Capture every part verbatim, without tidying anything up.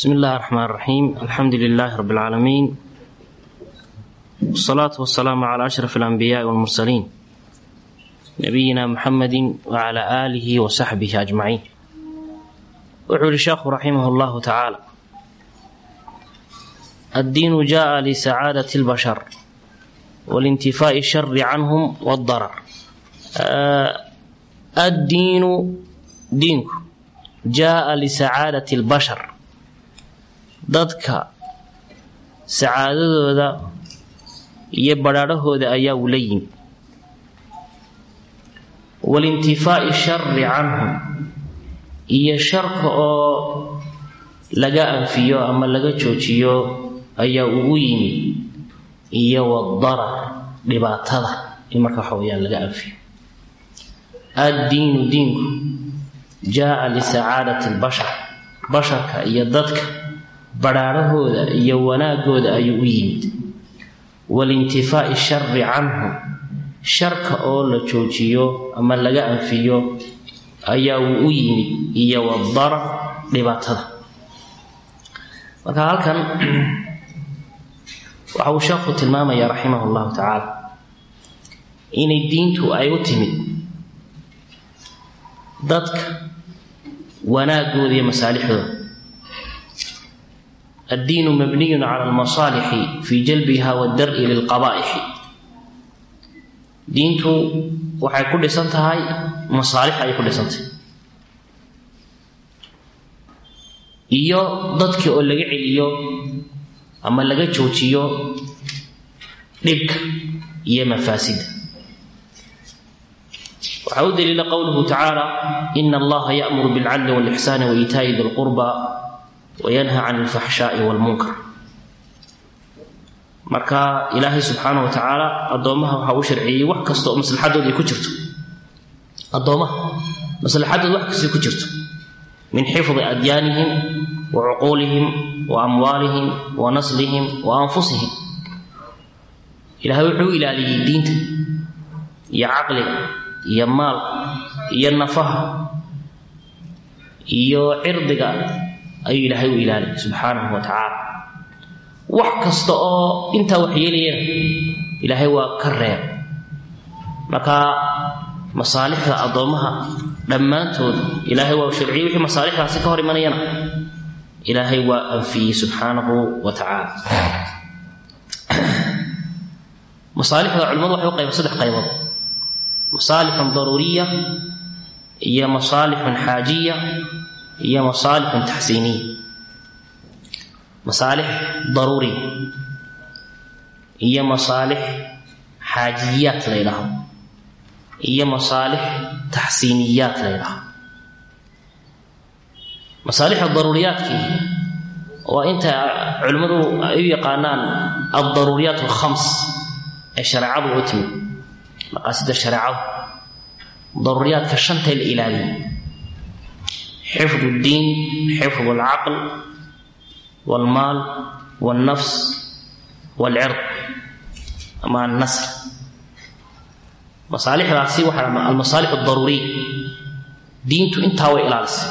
بسم الله الرحمن الرحيم. الحمد لله رب العالمين، والصلاة والسلام على أشرف الأنبياء والمرسلين نبينا محمد وعلى آله وصحبه أجمعين. وحول الشيخ رحمه الله تعالى: الدين جاء لسعادة البشر والانتفاء الشر عنهم والضرر. الدين دينك جاء لسعادة البشر، dadka sacaadadooda iyo badhaadhahooda ayaa u leeyihin. walintifaa'i sharri canhum, iyo sharka oo laga anfiyo ama laga joojiyo ayaa ugu yimi, iyo wadarar dhibaatada in marka waxa weyaan laga anfiyo. addiinu diinku jaa'a lisacaadati albashar, basharka iyo dadka badhaadhahooda iyo wanaagooda ayuu u yimid. walintifaa'i sharri canhum, sharka oo la joojiyo ama laga anfiyo ayaa uu u yimid, iyo wadarar dhibaatada. marka halkan waxa uu sheekhu tilmaamaya raximah llahu tacaala inay diintu ay u timid dadka wanaagooda iyo masaalixdooda. الدين مبني على المصالح في جلبها والدرء للقبائح. diintu waxay ku dhisan tahay masaalix ay ku dhisan tahay, iyo dadkii oo laga celiyo ama laga joojiyo dhibka iyo mafaasida. waxaa u daliila qowluhu tacaala: ina allaha ya'muru bilcadli walixsaani waitaa'i di lqurba wayanha can alfaxshaa'i walmunkar. marka ilaahay subxaana wa tacaala addoommaha waxaa u sharciyey wax kasta oo maslaxadooda ay ku jirto. addoommaha maslaxadooda wax kastay ku jirto, min xifdi adyaanihim wa cuquulihim wa amwaalihim wa naslihim wa anfusihim. ilaahay wuxuu ilaaliyey diinta iyo caqliga iyo maalka iyo nafaha iyo cirdiga ayuu ilaahay u ilaaliyay subxaanahu wa tacaala. wax kasta oo intaa wax yeelayana ilaahay waa ka reeb. marka masaalixda addoommaha dhammaantood ilaahay waa u sharciyey, wixii masaalixdaasi ka hor imanayana ilaahay waa anfiyey subxaanahu wa tacaala. masaalixda culimmadu waxay u qayba saddex qaybood: masaalixun daruuriya, iyo masaalixun xaajiya, iyo masaalixun taxsiiniya. masaalix daruuriya iyo masaalix xaajiyaat la ydhaahdo, iyo masaalix taxsiiniyaat la ydhaahdo. masaalixa daruuriyaadkii waa inta culimmadu ay u yaqaanaan aldaruuriyaat alkhams ee shareecadu u timid, maqaasida shareecadu. daruuriyaadka shantay la ilaaliyo: xifdu ddiin, xifdu alcaql, walmaal, walnafs, walcird ama annasr. masaalixdaasi waxaa almasaalix aldaruuriya. diintu intaa way ilaalisay.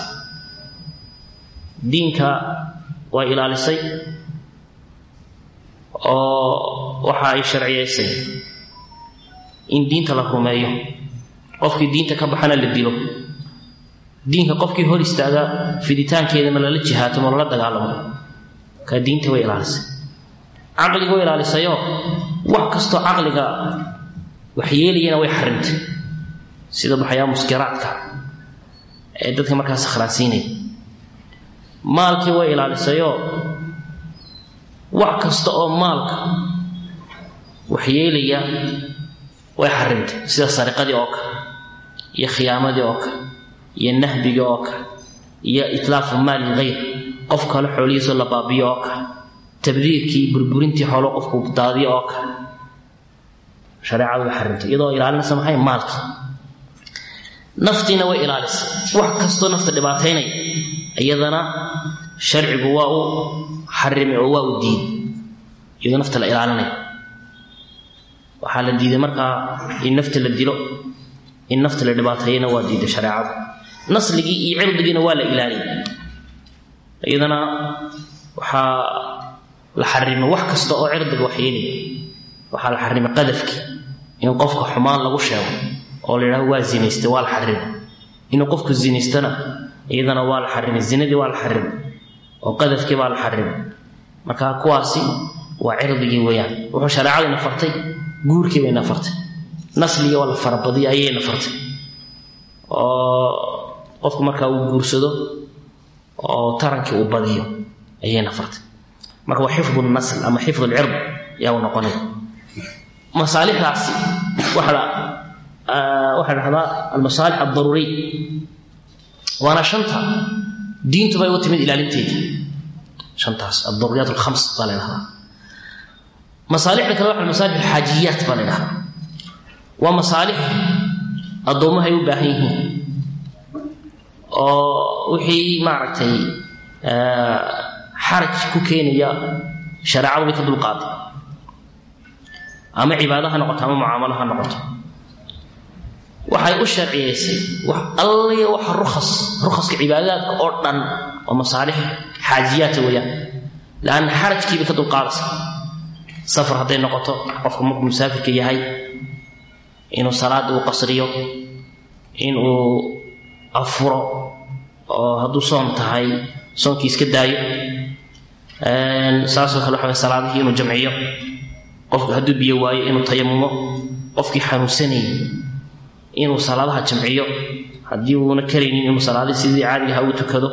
diinka way ilaalisay oo waxa ay sharciyaysay in diinta la rumeeyo, qofkii diinta ka baxana la dilo. diinka qofkii hor istaaga fiditaankeedana lala jihaatamo, lala dagaalamo. ka diinta way ilaalisay. caqliga way ilaalisayoo wax kastoo caqliga wax yeelayana way xarimtay, sida waxyaa muskiraadka ee dadka markaa sakhraansiinaya. maalkii way ilaalisayoo wax kasta oo maalka wax yeelaya way xarimtay, sida sariqadii oo kale, iyo khiyaamadii oo kale, iyo nahbigii oo kale, iyo itlaafu maali lghayr, qof kale xoolihiisoo la baabiyo oo kale, tabdiirkii burburintii xoolo qofku daadiyo oo kale. shareecadu way xarimtay iyadoo ilaalinaysa maxay? maalkii. naftiina way ilaalisay. wax kastoo nafta dhibaataynaya iyadana sharcigu waa u xarimay oo waa u diiday, iyadoo nafta la ilaalinayo. waxaa la diiday markaa in nafta la dilo, in nafta la dhibaateeyana waa diiday shareecadu. nasligii iyo cirdigiina waa la ilaaliyay. iyadana waxa la xarimo wax kasta oo cirdiga waxyeelay waxa la xarimo qadafki in qofka xumaan lagu sheego oo la yiraahdo waa zinaystay waa la xarimo in qofku zinaystana iyadana waa la xarimo zinadii waa la xarimo oo qadafki waa la xarimo marka kuwaasi waa cirdigii weeyaan wuxuu shariicadu fartay guurkii bay nafartay nasliga wala farabadiya ayay nafartay oo qofku marka uu guursado oo tarankii uu badiyo ayay nafartay marka waa xifdu nasl ama xifdu al-ird yaa noqonay masaalixdaasi waxa waxa hada al-masalih ad-daruri wana shanta diintu bay u timid ilaalinteeda shantaas ad-daruriyat al-khams qalaha masaalixda kale waxa masalih al-hajiyat qalaha wa masalih adoomaha ay u baahan yihiin oo wixii maaragtay xaraj ku keenaya shariicadu ka dulqaaday ama cibaadaha noqoto ama mucaamalaha noqoto waxay u sharciyeysay wax alla wax rukhas rukhaska cibaadaadka oo dhan oo masaalix xaajiyaat weeyaan laan xarajkii ka dulqaaday safar haday noqoto qofka markuu musaafirka yahay inuu salaad uu qasriyo inuu afuro oo hadduu soon tahay soonkii iska daayo saasoo kale waxa salaadihii inuu jamciyo qofku hadduu biyo waayo inuu tayamumo qofkii xanuunsanayay inuu salaadaha jamciyo haddii uuna karaynin inuu salaadii sidii caadiga ah u tukado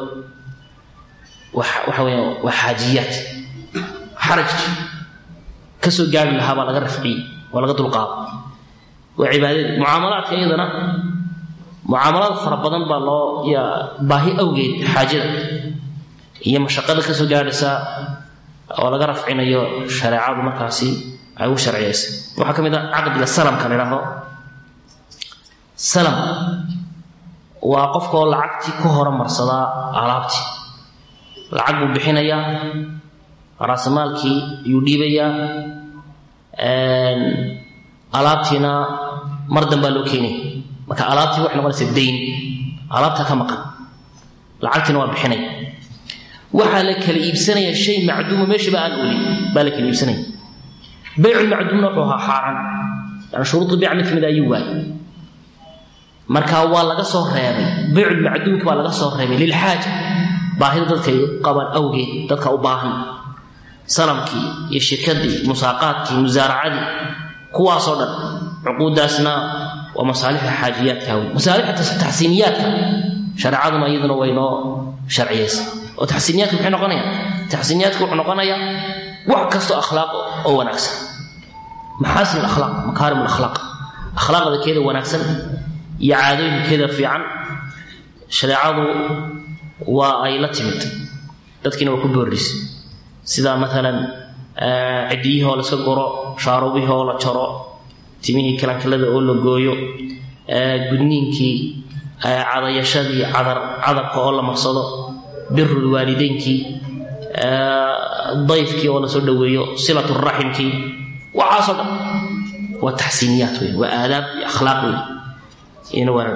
waxa weeyaan waa xaajiyaat xaraj kasoo gaari lahaa baa laga rafciyey waa laga dulqaado waa cibaadada mucaamalaadka iyadana mucaamalaad fara badan baa loo ya baahi awgeed xaajada iyo mashaqada kasoo gaaraysa oo laga rafcinayo shariicadu markaasi ay u sharciyeysay waxa kamid ah aqdiga salamka la yiraahdo salam waa qofka oo lacagtii ku hormarsada alaabtii lacag uu bixinaya raasamaalkii uu dhiibaya een alaabtina mar dambe loo keenay marka alaabtii wax noqonaysa deyn alaabta ka maqan lacagtina waa bixinay waxa la kala iibsanaya shay macduum meesha baan ooli baa la kala iibsanay bay'u macduum wuxuu xaaran yani shuruud biic mid mid ayuu waay marka waa laga soo reebay bay'u macduum waa laga soo reebay lil haaja baahida dadka qaban awgeed dadka u baahan salamkii iyo shirkadii musaaqaadkii musaaracadii kuwaas oo dhan uquudaasna waa masaalix xaajiyaadka masaalix tahsiiniyaadka shariicaduna iyaduna way noo sharciyeysay oo tahsiiniyaadku waxay noqonayaan tahsiiniyaadku wuxuu noqonayaa wax kasto akhlaaq oo wanaagsan maxaasin akhlaaq makaarim akhlaaq akhlaaqda keeda wanaagsan iyo caadooyinkeeda fiican shariicadu waa ay la timid dadkina waa ku boorisay sida مثلا عديه ولا سقرو شاروبيه ولا جرو تيميه كلام كلده oo la gooyo gudniinkii cadayashadii cadar cadarka oo la marsado birrul waalidiinki dayfkii oo la soo dhaweeyo silatu rahimki waxa soo wa tahsiiniyat wa aadab akhlaaq in wara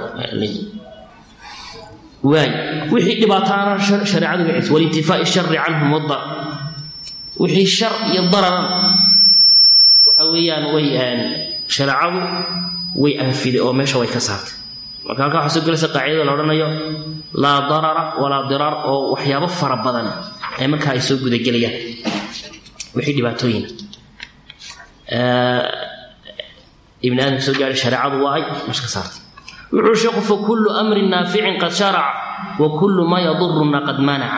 waay wixii dhibaatana shariicadu wixii walintifaa sharri anhum wadda wixii shar iyo darar waxa weeyaan way aan shariicadu way anfide oo meesha way ka saartay marka halka waxa soo galaysa qaacidada la oranayo la darara wala dirar oo waxyaabo fara badan ay marka ay soo guda galayaan wixii dhibaatooyin ee ibn adam soo gaaray shariicadu waa ay meesha ka saartay wuxuu sheekhu fa kullu amrin naafi'in qad shar'a wa kullu ma yadurruna qad mana'a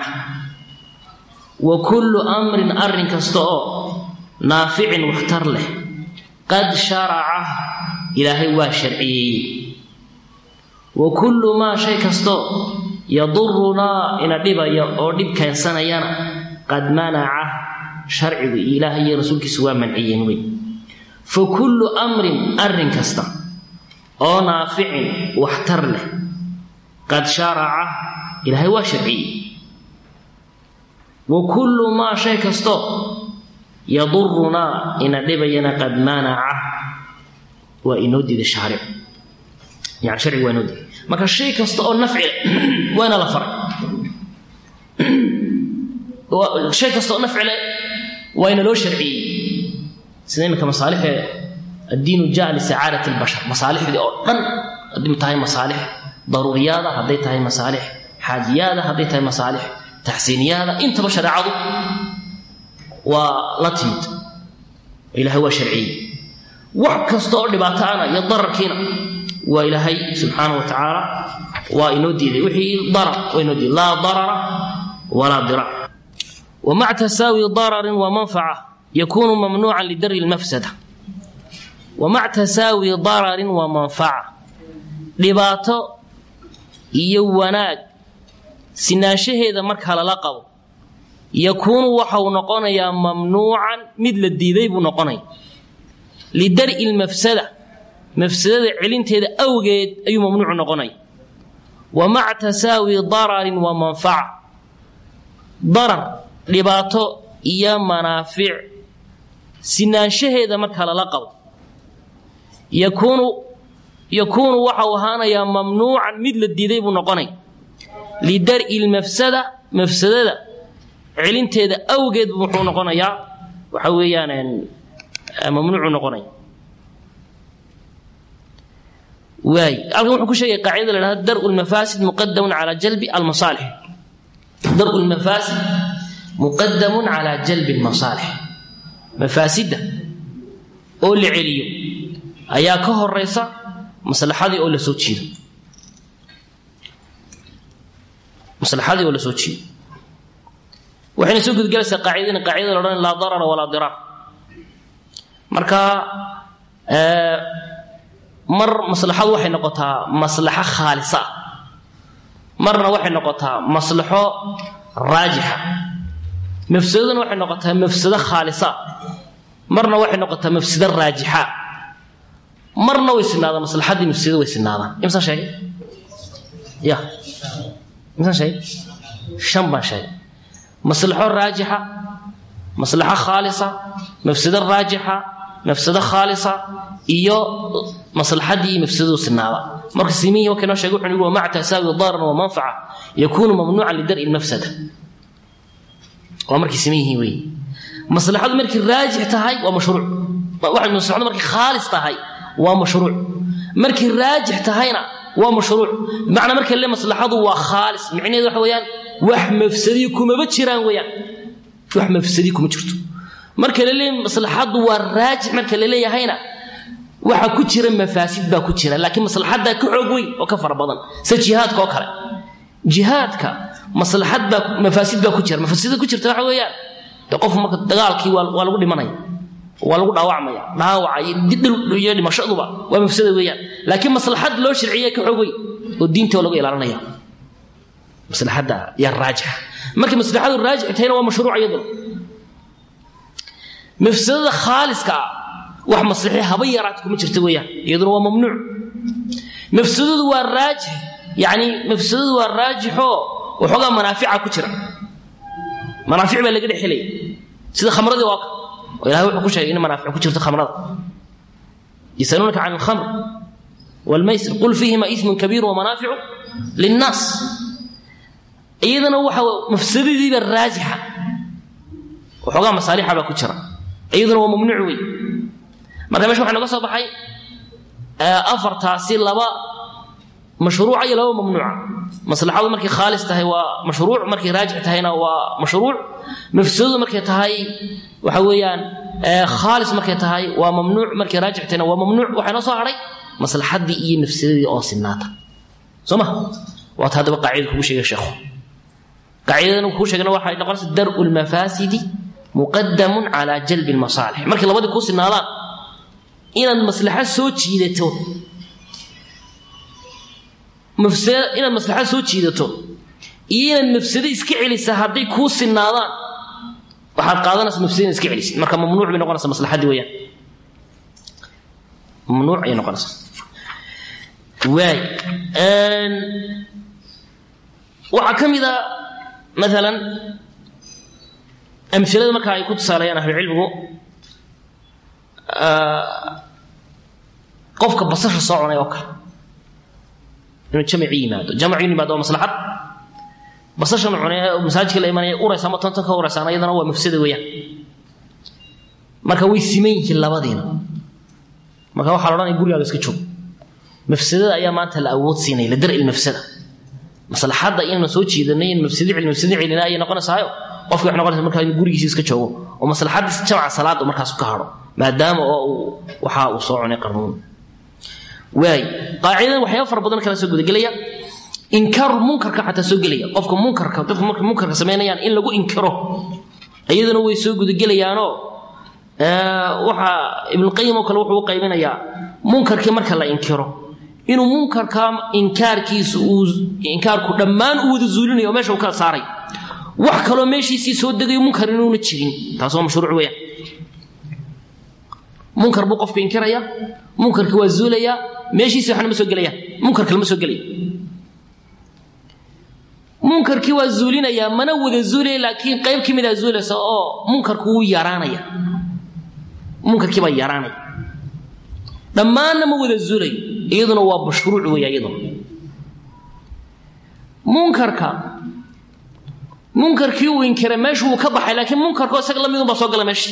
وكل أمر أرن كستو نافع واختر له قد شرعه إلهي وشرعي وكل ما شيء كستو يضرنا إن دبا يودب كانسان يانا قد منعه شرع إلهي رسولك سوى منعيين وين فكل أمر أرن كستو أو نافع واختر له قد شرعه إلهي وشرعي وكل ما شيء كستو يضرنا إن دبينا قد منعه وإنودي الشارع يعني شرع وإنودي ما كان شيء كستو نفع وأنا لا فرق شيء كسو نفع له وين له شرعي سنين كمصالح الدين جاء لسعادة البشر مصالح دي أردن قدمتها مصالح ضروريات هديتها مصالح حاجيات هديتها مصالح تحسينيات انت بشر عضو ولطيد إلى هو شرعي وحكستو دباتانا يضرر كينا وإلهي سبحانه وتعالى وإنودي وحي ضرر وإنودي لا ضرر ولا ضرر ومع تساوي ضرر ومنفعة يكون ممنوعا لدرء المفسدة ومع تساوي ضرر ومنفعة dhibaato iyo wanaag sinaanshaheeda marka la qabo yakuunu waxa uu noqonayaa mamnuucan mid la diiday buu noqonay lidar il mafsada mafsadada cilinteeda awgeed ayuu mamnuuc noqonay wa ma'a tasaawi darar wa manfa'a darar dhibaato iyo manaafic sinaanshaheeda marka la qabo yakuunu يكون وحوهانا يا ممنوعا مثل الديدي بنقني لدرء المفسدة مفسدة علين تيدا أوجد بحو نقني يا وحويانا ممنوع نقني واي ألقى محكو شيء قاعدة لها درء المفاسد مقدم على جلب المصالح درء المفاسد مقدم على جلب المصالح مفاسدة قول عليو أياكه الرئيسة مصلحتي ولا سوتشي مصلحتي ولا سوتشي وحين سوق جلسة قاعدين قاعدة لا ضرر ولا ضرار مركا آه مر مصلحة وحين نقطها مصلحة خالصة مرة وحين نقطها مصلحة راجحة مفسدة وحين نقطها مفسدة خالصة مرة وحين نقطها مفسدة راجحة مرنا ويسنادا مصلحتي مفسده ويسنادا امسا شيء يا امسا شيء شنبا شيء مصلحه راجحه مصلحه خالصه مفسده راجحه مفسده خالصه iyo مصلحتي مفسده وسنادا marka simiyo kana sheego wuxuu yiri ma tasaawi darar wa manfa'a yakunu mamnu'an lidar al mafsada wa markii simiyi way maslahadu markii raajih tahay waa mashruuc waxa maslahadu markii khalis tahay ومشروع مركي راجح تهينا ومشروع معنى مركي اللي مصلحته وخالص معني ذو حويان وح مفسديكم ما بتشيران ويان وح مفسديكم ما جرتوا مركي اللي مصلحته والراجح مركي اللي يهينا وح كتير مفاسد با كتير لكن مصلحته كعقوي وكفر بدن سجهادك وكره جهادك مصلحته مفاسد با كتير مفاسد كتير تاع ويان تقف مركي دغالكي waa lagu dhimanay waa lagu dhaawacmaya dhaawacay didil iyo dhimashaduba waa mafsada weeyaan laakiin maslaxad loo sharciyay ka xogay oo diinta lagu ilaalinaya maslaxada ya raajih markii maslaxadu raajih tahayna waa mashruuc iyadu mafsada khaaliska wax maslaxi haba yaraad kuma jirto weeyaan iyaduna waa mamnuuc mafsadadu waa raajih yani mafsadadu waa raajiho waxooga manaafica ku jira manaafic baa laga dhexelay sida khamradii waa وإلهي وحكو شيء إنما نافع كتير خمرة يسألونك عن الخمر والميسر قل فيهما إثم كبير ومنافع للناس أيضا هو مفسد ذي الراجحة وحقا مصالحها بكتير أيضا هو ممنوع وي مرة مش محنا قصة بحي أفر تحصيل لبا مشروع أي لو ممنوع مصلحة مركي خالص تهي ومشروع مركي راجع تهينا ومشروع مفسد مركي تهي وحويان خالص مركي تهي وممنوع مركي راجع تهينا وممنوع وحنا صاري مصلحة دي إيه نفسدي أو سناتا سمع وهذا بقى قاعدة كل شيء يا شيخ قاعدة كل شيء واحد نقول درء المفاسد مقدم على جلب المصالح مركي لابد يكون سنالا إن المصلحة سوتشي لتو مفسد إن المصلحة سوتشي لتو إن المفسد إسكعلي سهردي كوس النادان وحد قادنا مفسدين إسكعلي مركب ممنوع من نقص مصلحة دي ويا ممنوع أي نقص واي أن وحكم إذا مثلا أمثلة مركب يكون صالحين في العلم آه قفك بصش صاعنا يوكل إنه جمعي ما جمعي ما دو مصلحة basashan cunay masaajidka la imanaya uraysa ma tantan ka uraysan ayadana waa mafsada weeyaan marka way simeeyeen labadiina marka waxa la oranay guriga iska joog mafsadada ayaa maanta la awood siinay la dar il mafsada maslaxada inuu soo jeedanay in mafsadi cilmi mafsadi cilina ay noqonaysaa qofka wax noqonaysa marka gurigiisa iska joogo oo maslaxada jamca salaad markaas ka haro maadaama oo waxa uu soo cunay qarnuun way qaacidan waxay far badan kala soo gudagelaya inkar munkarka xataa soo gelaya qofka munkarka dadka marka munkarka sameeyaan in lagu inkiro ayadana way soo gudagelayaan oo ee waxa ibn qayyim kale wuxuu qaybinayaa munkarka marka la inkiro inuu munkarka inkaarkiisu uu inkaarku dhamaan uu wada zuulinayo meesha uu ka saaray wax kale meeshiisii soo degay munkar inuu na jirin taas waa mashruuc weeyaan munkar buu qofka inkiraya munkarka waa zuulaya meeshiisii waxna ma soo gelaya munkarka lama soo gelaya munkarkii waa zuulinaya mana wada zuulay laakiin qayb kamid ah zuulaysa oo munkarku uu yaraanaya munkarkii baa yaraanaya dhamaan ma wada zuulay iyaduna waa mashruuc weeyaan iyaduna munkarka munkarkii uu inkiray meesha uu ka baxay laakiin munkarka isaga la mid ah soo gala meesha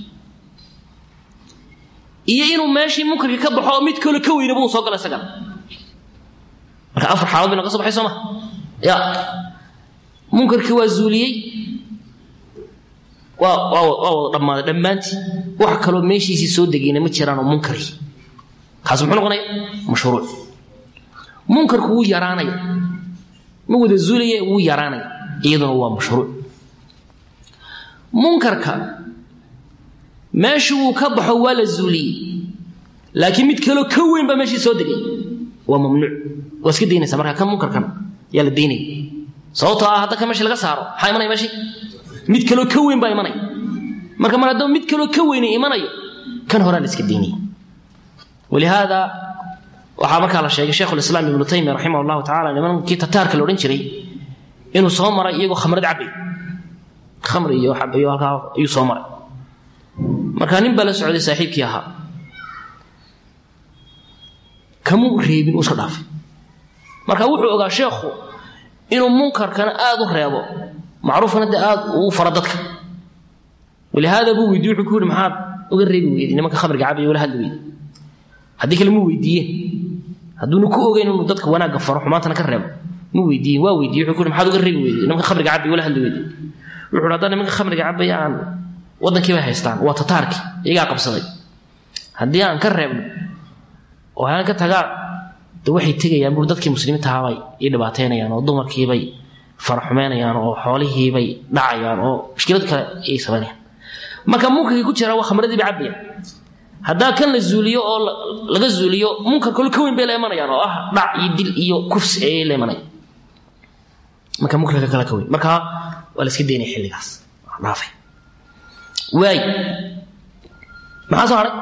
iyo inuu meeshii munkarkii ka baxo mid kale ka weyn buu soo gala isaga marka afar xaalad bina ka soo baxay Soomaa ya munkarkii waa zuuliyay waa waa dhamaad dhamaanti wax kale meeshiisi soo degayna ma jiraan munkari kaas muxuu noqonay mashruuc munkarku uu yaraanay ma wada zuuliyay uu yaraanay iyadoo waa mashruuc munkarka meesha uu ka baxo waa la zuuliyay laakiin mid kale ka weyn ba meeshii soo degay waa mamnuuc waa iska deynaysa marka kan munkarkan yaa la deynay sababtoo ah hadda ka meesha laga saaro maxay imanay meeshii mid kale ka weyn baa imanay marka mar haddii mid kale ka weyn imanayo kan hore la iska deynay ولهذا waxa marka la sheegay Sheekh al-Islam Ibn Taymiyyah rahimahullahu ta'ala nimankii tataarka la oran jiray inuu soo maray iyagu khamrad cabay khamri iyo xabayo halka ayuu soo maray marka nin bala socday saaxiibkii ahaa kamu reebin uu soo dhaafay marka wuxuu ogaa sheekhu inuu munkarkana aad u reebo macruufna aad u faradadka ولهذا buu weydiiyay wuxuu ku yiri maxaad uga reebi weeyday nimanka khamriga cabay wala hadlay hadii kale mu weydiiyay haduu ku ogeyn inuu dadka wanaaga faro xumaantana ka reebo mu weydiiyay waa weydiiyay wuxuu ku yiri maxaad uga reebi weeyday nimanka khamriga cabay wala hadlay wuxuu hadana nimanka khamriga cabay aan wadankii bay haystaan waa tataarki iyaga qabsaday hadii aan ka reebno oo aan ka tagaa waxay tagayaan bur dadkii muslimiinta ahaa ay dhibaateynayaan oo dumarkii bay farxumeynayaan oo xoolihii bay dhacayaan oo mushkilad kale ay sameeyaan marka munkarkii ku jira waa khamradii bacabaya hadaa kan la zuuliyo oo laga zuuliyo munkar kale ka weyn bay leemanayaan oo ah dhac iyo dil iyo kufs ay leemanay marka munkarka kale ka weyn marka waa la iska deynay xilligaas dhaafay way maxaa soo haray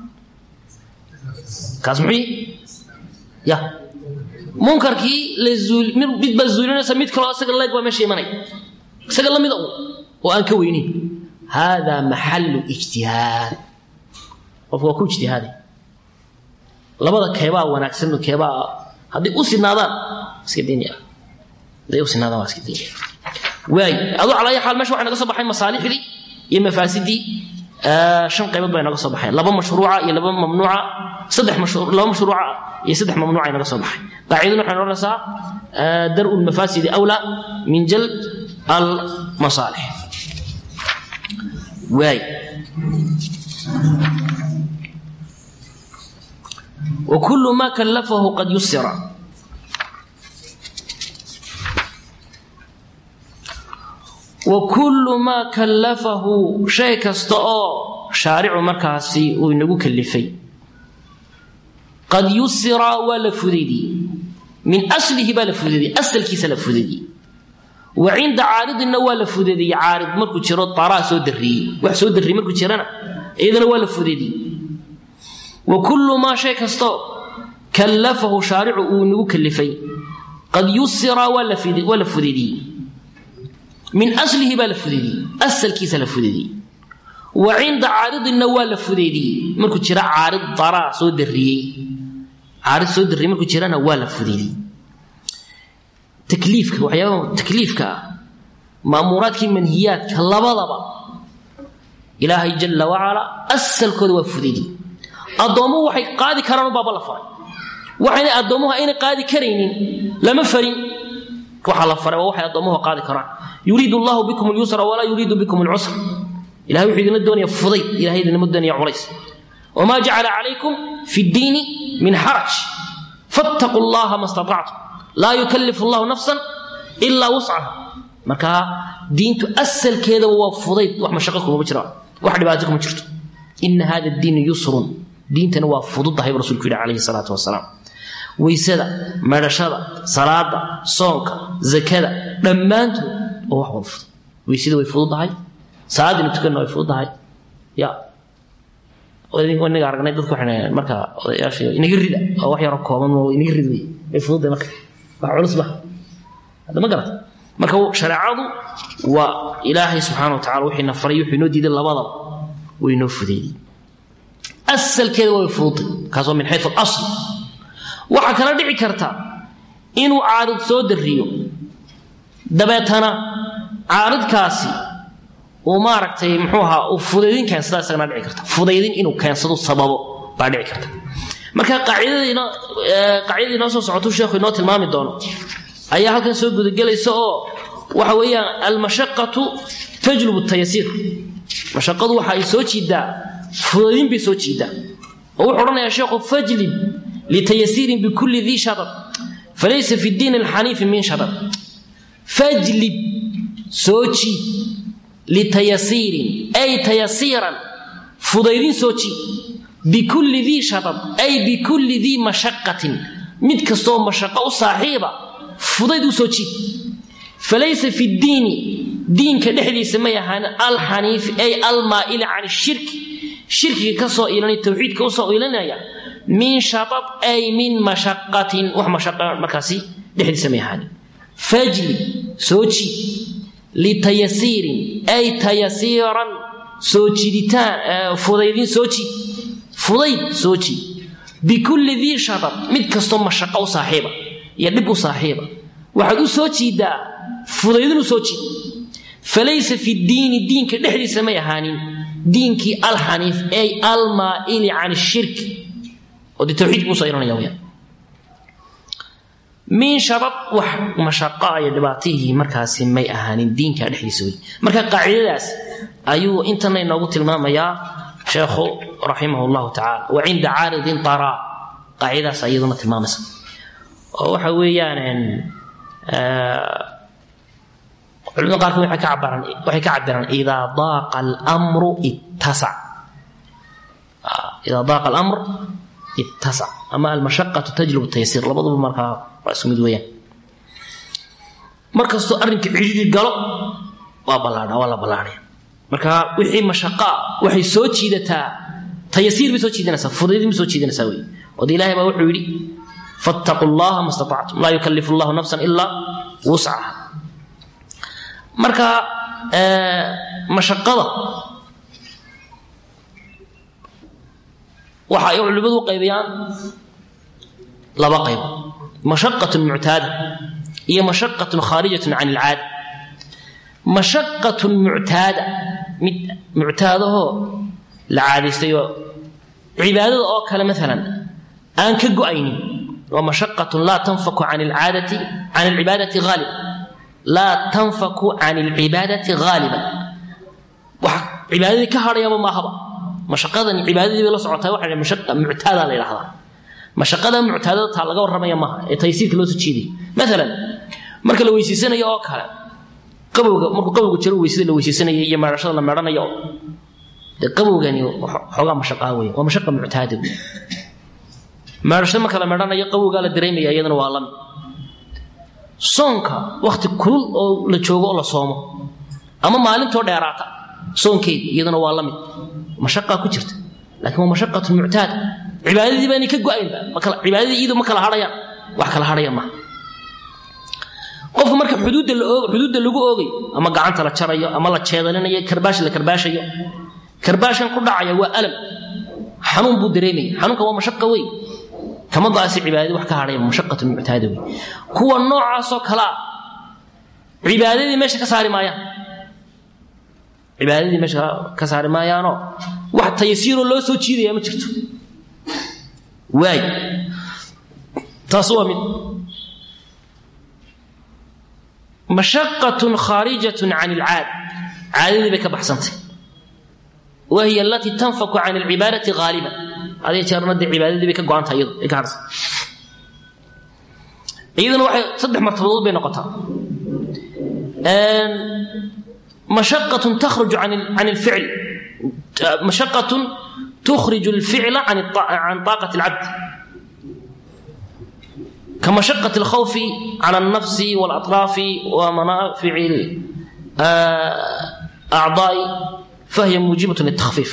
kaas muxuu ya munkarkii la zuul mid ba zuulinaysa mid kale asaga leeg waa meesha imanay asaga la mid ah oo aan ka weynin hada mahallu ijtihad qofku ku ijtihaadi labada keeba wanaagsan keeba hadii u sinaadaan iska diiniya day u sinaadaan waa iska diiniya way adu calaa xaal meesha waxa naga soo baxay masaalixdi iyo mafaasidi shan qaybood bay naga soo baxay laba mashruuca iyo laba mamnuuca saddex mashruuc laba mashruuca iyo saddex mamnuuca naga soo baxay qaacidadu waxay noqonaysaa dar'u al-mafasid awla min jalb al-masalih way وكل ما كلفه قد يسر وكل ما كلفه شيء كسته شارع مركاسي وينغو كلفي قد يسر ولا فديدي من اصله بلا فديدي اصل كيس لا فديدي وعند عارض النوال فديدي عارض مركو جيرو طرا سو دري wax soo دري markuu jirana iyadana wala fudidi وكل ما شيء كسته كلفه شارع ونغو كلفي قد يسر ولا فديدي ولا فديدي من اصله بلا فديدي اصل كيس لا فديدي وعند عارض النوال فديدي markuu jira عارض طرا soo دري عارض soo دري markuu jirana wala fudidi takliifka waxyaabo takliifka maamuraadkii manhiyaadka labadaba ilaahay jalla wa ala asalkooda waa fudeeyay adoomo waxay qaadi karaan baaba la faray waxayna adoomuhu ayna qaadi kareenin lama farin waxa la faray waxay adoomuhu qaadi karaan yuriidu Allahu bikum al-yusra wa la yuriidu bikum al-usra ilaahay wuxuu idin doonaya fuday ilaahay idin ma doonaya culays wama ja'ala alaykum fi ad-din min haraj fattaqullaha mastata'tum la yukallifu Allahu nafsan illa wus'aha marka diintu asalkeeda waa fuday wax mashaqo kuma jiro wax dhibaato kuma jirto in hada ad-din yusrun diintana waa fududahay rasuulku alayhi salatu wasalaam weysada marashada salaada soonka zakada dhamaantu oo wax wada fudud weysada way fududahay salaadina tukana way fududahay ya wadin ko naga aragnay dadku waxay marka odayaasha inaga rida oo wax yar kooban oo inaga riday ay fududahay marka wax culus ba hada ma garata marka shariicadu waa ilaahay subhanahu wa ta'ala wixii nafray wixii noo diiday labadaba way noo fudeeyay asalkeeda way fududahay kaasoo min haythu al-asl waxa kala dhici karta inuu aarid soo dariyo dabeetana aaridkaasi oo maaragtay muxuu ahaa uu fudeedin kan sidaas kana dhici karta fudeedin inuu keensado sababo baa dhici karta marka qaacidadiina qaacidadiina soo socoto sheekhu inoo tilmaami doono ayaa halkan soo gudagelaysa oo waxa weeyaan al-mashaqqatu tajlubu at-taysir mashaqqadu waxa ay soo jiidaa fudeedin bi soo jiidaa oo wuxuu oranayaa sheekhu fajlib لتيسير بكل ذي شطط فليس في الدين الحنيف من شطط فاجلب سوتشي لتيسير أي تيسيرا فضيلين سوتشي بكل ذي شطط أي بكل ذي مشقة متكستو مشقة صاحبة فضيل سوتشي فليس في الدين دين كدحلي سميها الحنيف أي المائل عن الشرك شرك كسو إلى التوحيد كسو إلى من شطط أي من مشقة ومشقة مكاسي دحل سميحاني فجل سوتشي لتيسير أي تيسيرا سوتشي لتان فضيلين سوتشي فضيل سوتشي بكل ذي شطط متكستم مشقة وصاحبة يلبو صاحبة وحدو سوتشي دا فضيلين سوتشي فليس في الدين الدين كدحل سميحاني دينك الحنيف أي المائل عن الشرك ودي توحيد مصيرنا يوميا من شرط وح مشقة يدباتيه مركز سمي أهاني الدين كالحدي سوي مركز قاعدة داس أيوه إنتنا نقول المام يا شيخ رحمه الله تعالى وعند عارض طراء قاعدة سيدنا المام وحويا أن علماء قالوا وحي كعبر وحي كعبر إذا ضاق الأمر اتسع إذا ضاق الأمر اتسع أما المشقة تجلب التيسير لبضب مركا رأسه مدويا مركز أرنك عجل قلب وبلانا ولا بلانا مركا وحي مشقة وحي سوتشي دتا تيسير بسوتشي دنسا فضيل بسوتشي دنساوي ودي الله بوحي لي فاتقوا الله ما استطعتم لا يكلف الله نفسا إلا وسعها مركا آه مشقة waxa ay culimadu qaybiyaan laba qayb mashaqqatu mu'tada iyo mashaqqatu kharijatu 'an al-'aad mashaqqatu mu'tada mid mu'tadaho la caadistayo cibaadada oo kale midalan aan ka go'aynin wa mashaqqatu la tanfaku 'an al-'aadati 'an al-'ibadati ghalib la tanfaku 'an al-'ibadati ghaliban wa cibaadada ka harayaba ma haba مشقة عبادتي بلا سعوتها واحد مشقة معتادة للحظة مشقة معتادة تعال جور رمية ما تيسير كلو تشيدي مثلا مركل لو يسيسنا يا أكله قبل مركل قبل قتلوا ويسيل لو يسيسنا يا ما رشلا لما رنا يا قبل يعني حاجة مشقة ويا ومشقة معتادة ما رشلا ما كلام رنا يا قبل قال الدريم يا يدنا وعلم صنك وقت كل لتشوفه الله صومه أما معلم تود عراقة صنك يدنا وعلم مشقة كجرت لكن هو مشقة معتادة عبادتي باني كغاين عبادتي ايدو ما كلا هريان wax kala haraya ma qof marka xuduud xuduud lagu oogay ama gacanta la jarayo ama la jeedalinayo karbaash la karbaashayo karbaashan ku dhacaya waa alam xanuun buu dareemay xanuunka waa mashaqo weey كما ضاسي عبادة وحكا عليه مشقة المعتادة كو النوع عصو كلا عبادة دي ماشي كساري مايا عبادة دي ماشي كساري مايا نو واحد تيسير الله سو تشيري يا مجرته واي تصوى من مشقة خارجة عن العاد عادة بك بحسنتي وهي التي تنفك عن العبادة غالبا هذه ترى دي عبادة بك قوانتها أيضا إكارس أيضا واحد صدح مرتبط بين نقطة مشقة تخرج عن عن الفعل مشقة تخرج الفعل عن عن طاقة العبد كمشقة الخوف على النفس والأطراف ومنافع الأعضاء فهي موجبة للتخفيف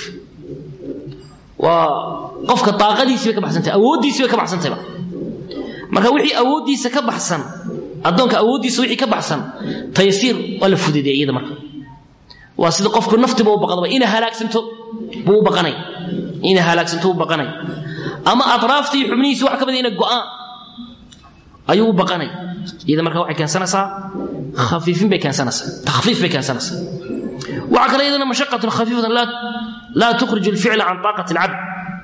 وقفك الطاقة دي سيبك بحسنتي أودي سيبك بحسنتي بقى marka wixii awoodiisa ka baxsan adoonka awoodiisa wixii ka baxsan taysiir wala fudideeyada marka waa sida qofku naftiba u baqadaba ina halaagsanto buu baqanay ina halaagsanto u baqanay ama atraaftii xubnihiisa wax ka mid ina go'aan ayuu baqanay iyada marka waxay keensanaysaa khafiifin bay keensanaysaa takhfiif bay keensanaysaa waxa kale iyadana mashaqatu khafifatan la la tukhrij al-fi'la an taqati al-'abd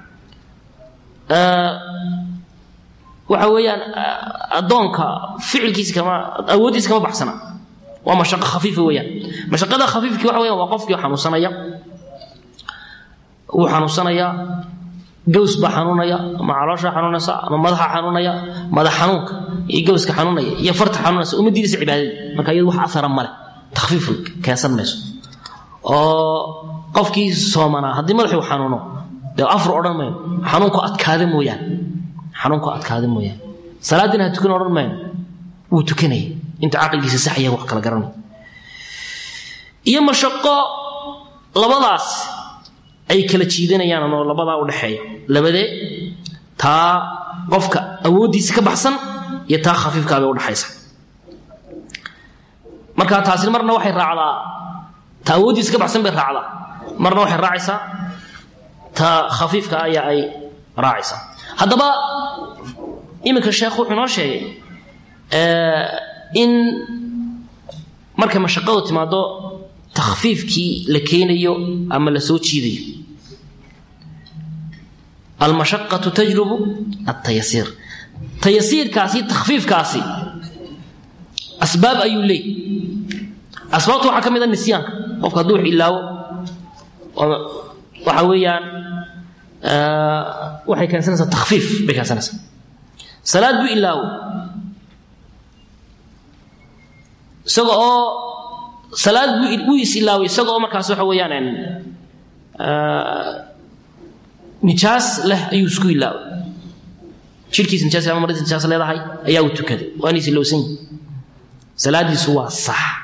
waxa weeyaan adoonka ficilkiisa kama awoodiisa kama baxsana waa mashaqo khafiif weeyaan mashaqada khafiifki waxa weeyaan waa qofkii xanuunsanaya uu xanuunsanaya gows ba xanuunaya ama caloosha xanuunaysa ama madaxa xanuunaya madax xanuunka iyo gowska xanuunaya iyo farta xanuunaysa uma diidaysa cibaadada marka iyadu wax athar male takhfiif keensan mayso oo qofkii soomana hadii madaxu xanuuno de afar oran maayo xanuunku adkaada mooyaan xanuunku adkaada mooyaan salaadina tukan oran maayo uu tukanay inta aqalkiisa sax yahay wax kala garanay iyo mashaqo labadaas ay kala jiidanayaan oo labada u dhaxeeyo labade ta qofka awoodiisa ka baxsan iyo ta khafiifka ah u dhaxaysa marka taasina marna waxay raacdaa ta awoodiisa ka baxsan bay raacdaa marna waxay raacaysaa ta khafiifka ah ay raacaysaa haddaba iminka sheekhu wuxuu noo sheegay in marka mashaqadu timaado takhfiifkii la keenayo ama la soo jiidayo المشقة تجلب التيسير تيسير كاسي تخفيف كاسي أسباب أي لي أسبابه حكم إذا النسيان وفق دوح إلا وحويا أه وحي كان سنة تخفيف بكان سنة صلاة بو إلا سوى صلاة بو إلا سوى مركز وحويا أه نجاس له أي سكوي لا شركي نجاس أما مرة نجاس لا هاي أياو تكذب وأني سلوسين سلادي سوا صح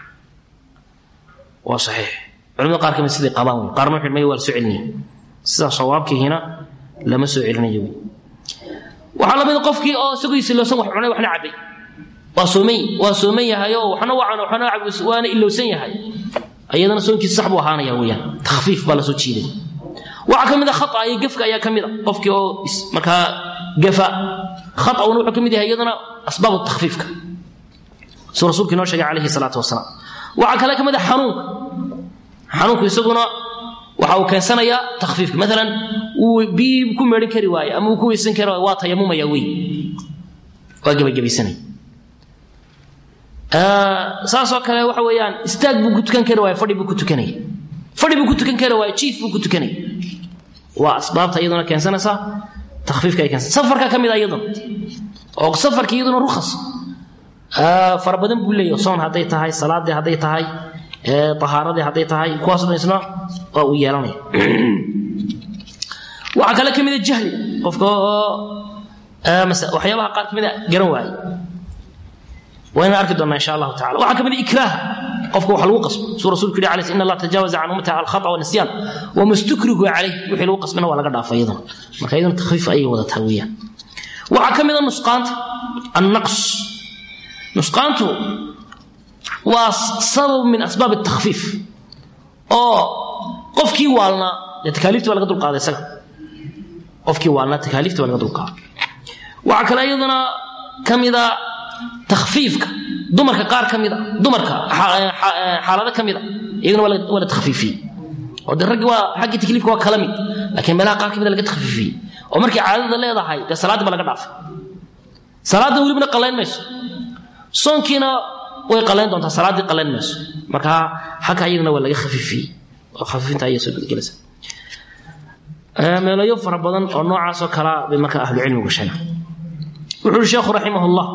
وصحيح علماء قارك من سيدي قضاوي قارنوا في المية والسعلني سا صوابك هنا لما سعلني يوم وحلا بين قفكي أو سكوي سلوسين وحنا وحنا عبي وصومي وصومي هايو وحنا وعنا وحنا عبي وأنا إلا وسين هاي أيضا سونك الصحب وهانا يا ويا تخفيف بلا سوتشيلي waxa kamida khata ay gafka ayaa kamida qofkii oo marka gafa khata uu wuxuu kamid yahay iyadana asbaab takhfiifka soo rasuulkii noo sheegay kaleey salaatu wasalaam waxa kale kamida xanuunka xanuunku isaguna waxa uu keensanaya takhfiifka midalan uu bi ku meerin kari waayo ama uu ku weysan karo waa tayamumaya weey waa gabagabaysanay ah saasoo kale waxa weeyaan istaag buu ku tukan kari waayo fadhi buu ku tukanay fadhi buu ku tukan kari waayo jiif buu ku tukanay وأسبابها أيضا كان سنة تخفيف كي كان سفر كم إذا أيضا أو سفر كي أيضا رخص آه فربنا بقول لي صون هديتها هاي صلاة دي هديتها هاي آه طهارة دي هديتها هاي كواسة إسنا أو يراني وعقل كم إذا الجهل قفك آه مسا وحيابها قال كم إذا جرواي وين أركض إن شاء الله تعالى وعقل إذا إكراه قفك وحلو قسم سورة رسول الله عليه إن الله تجاوز عن أمته على الخطأ والنسيان وما استكرهوا عليه وحلو قسمنا ولا قد عفا أيضا مركا أيضا تخفيف أي وضع تهوية وعكم إذا نسقانت النقص نسقانته وسبب من أسباب التخفيف أو قفكي والنا يتكاليفت ولا قد القاضي سلام قفكي والنا تكاليفت ولا قد القاضي وعكلا أيضا كمذا تخفيفك دمرك قار كمذا دمرك حالة كمذا أيضا ولا ولا تخفيفي ودرجوا حق تكليفك وكلامي لكن بلا قار كمذا لقيت تخفيفي ومركي عادة الله يضحي ده صلاة بلا قداف صلاة ولي بنا قلين مس صون كنا ويقلين دون صلاة قلين مس مركها حكى أيضا ولا يخفيفي وخفيفين تأيي سبب الجلسة ما لا يفرق بدن أو نوع عصا كلا بمركة أهل العلم وشنا وحول الشيخ رحمه الله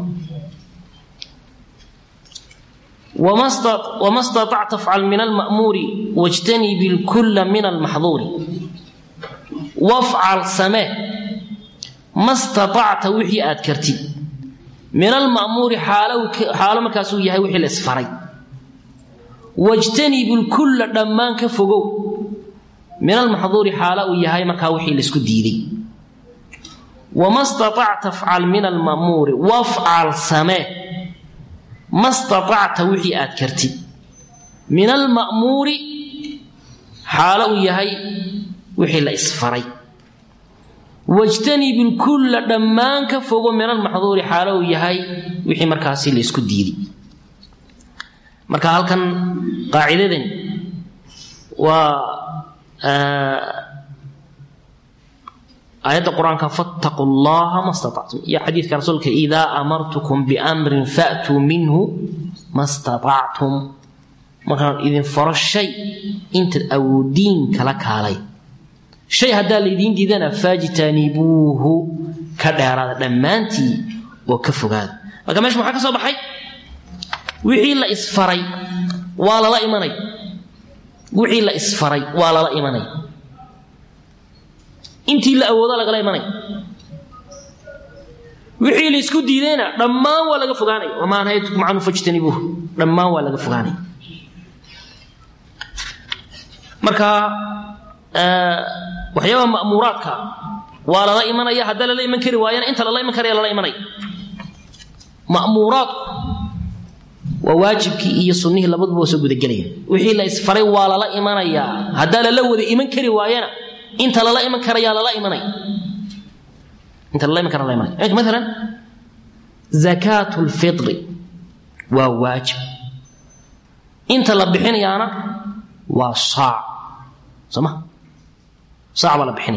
وما استطعت تفعل من المأمور واجتنب الكل من المحظور وافعل سماه ما استطعت وحي أذكرتي من المأمور حاله حاله مكاسو يهي وحي الأسفري واجتنب الكل دمان كفقو من المحظور حاله يهي مكا وحي الاسكديدي وما استطعت تفعل من المأمور وافعل سماه ما استطعت وحي أذكرتي من المأمور حاله يهي وحي الأسفري واجتنب الكل دمان كفوق من المحظور حاله يهي وحي مركاسي ليسكو ديدي مركا هلكن قاعدتين و آيات القرآن فاتقوا الله ما استطعتم يا حديث كرسولك إذا أمرتكم بأمر فأتوا منه ما استطعتم مركا إذن فرش شيء انت أو دين كلك علي شيء هذا الذين دينا فاجتنبوه كدار دمانتي وكفوا هذا ما كماش محاكا صباحي وحي لا اسفري ولا لا ايماني وحي لا اسفري ولا لا ايماني انتي لا اودا لا ايماني وحي لا اسكو ديدنا دمان waa laga fogaanay wama nahaytukum anu fajtanibuhu dhammaan waa laga fogaanay marka waxyaaba ma'muuraadka waa la imanaya hadda la iman kari waayana inta la iman kariya la imanay ma'muuraad waa waajibki iyo sunnihi labaduba soo guda galayaan wixii la isfaray waa la imanaya hadda la wada iman kari waayana inta la iman kariya la imanay inta la iman kariya la imanay ee mesela zakatul fitr waa waajib inta la bixinayana waa saa sama صعب ولا بحني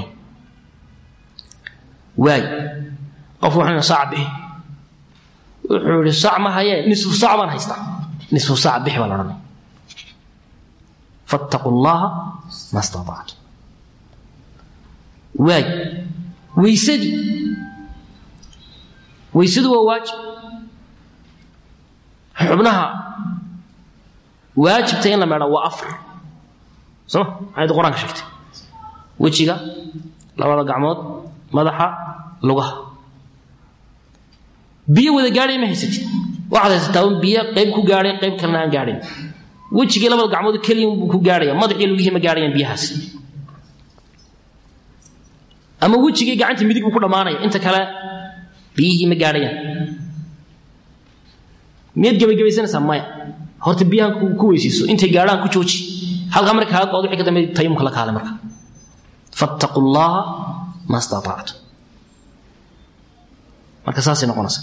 واي قفوا احنا صعب به وحول الصعب ما هي نصف صعب ما هيستا نصف صعب به ولا رمي فاتقوا الله ما استطعت واي ويسدي ويسدي وواجب حبناها واجب تين لما هو أفر صح هذا القرآن شفته وجهك لبada gacmood madaxa lugaha biyo wada gaaray ma haysatid waxaad haysataa biyo qayb ku gaaray qayb kalena aan gaarin wajiga labada gacmood kaliya uu ku gaaraya madaxii lugihi ma gaarayaan biyahaas ama wajiga gacanta midig uu ku dhamaanaya inta kale biyihi ma gaarayaan mid gabagabaysanaysa maya horta biyahan ku weysiiso intay gaaraan ku jooji halka marka aad qodo wixii ka dambeeyay tayamum kala kaale marka فاتقوا الله ما استطعتم marka saasi noqonaysa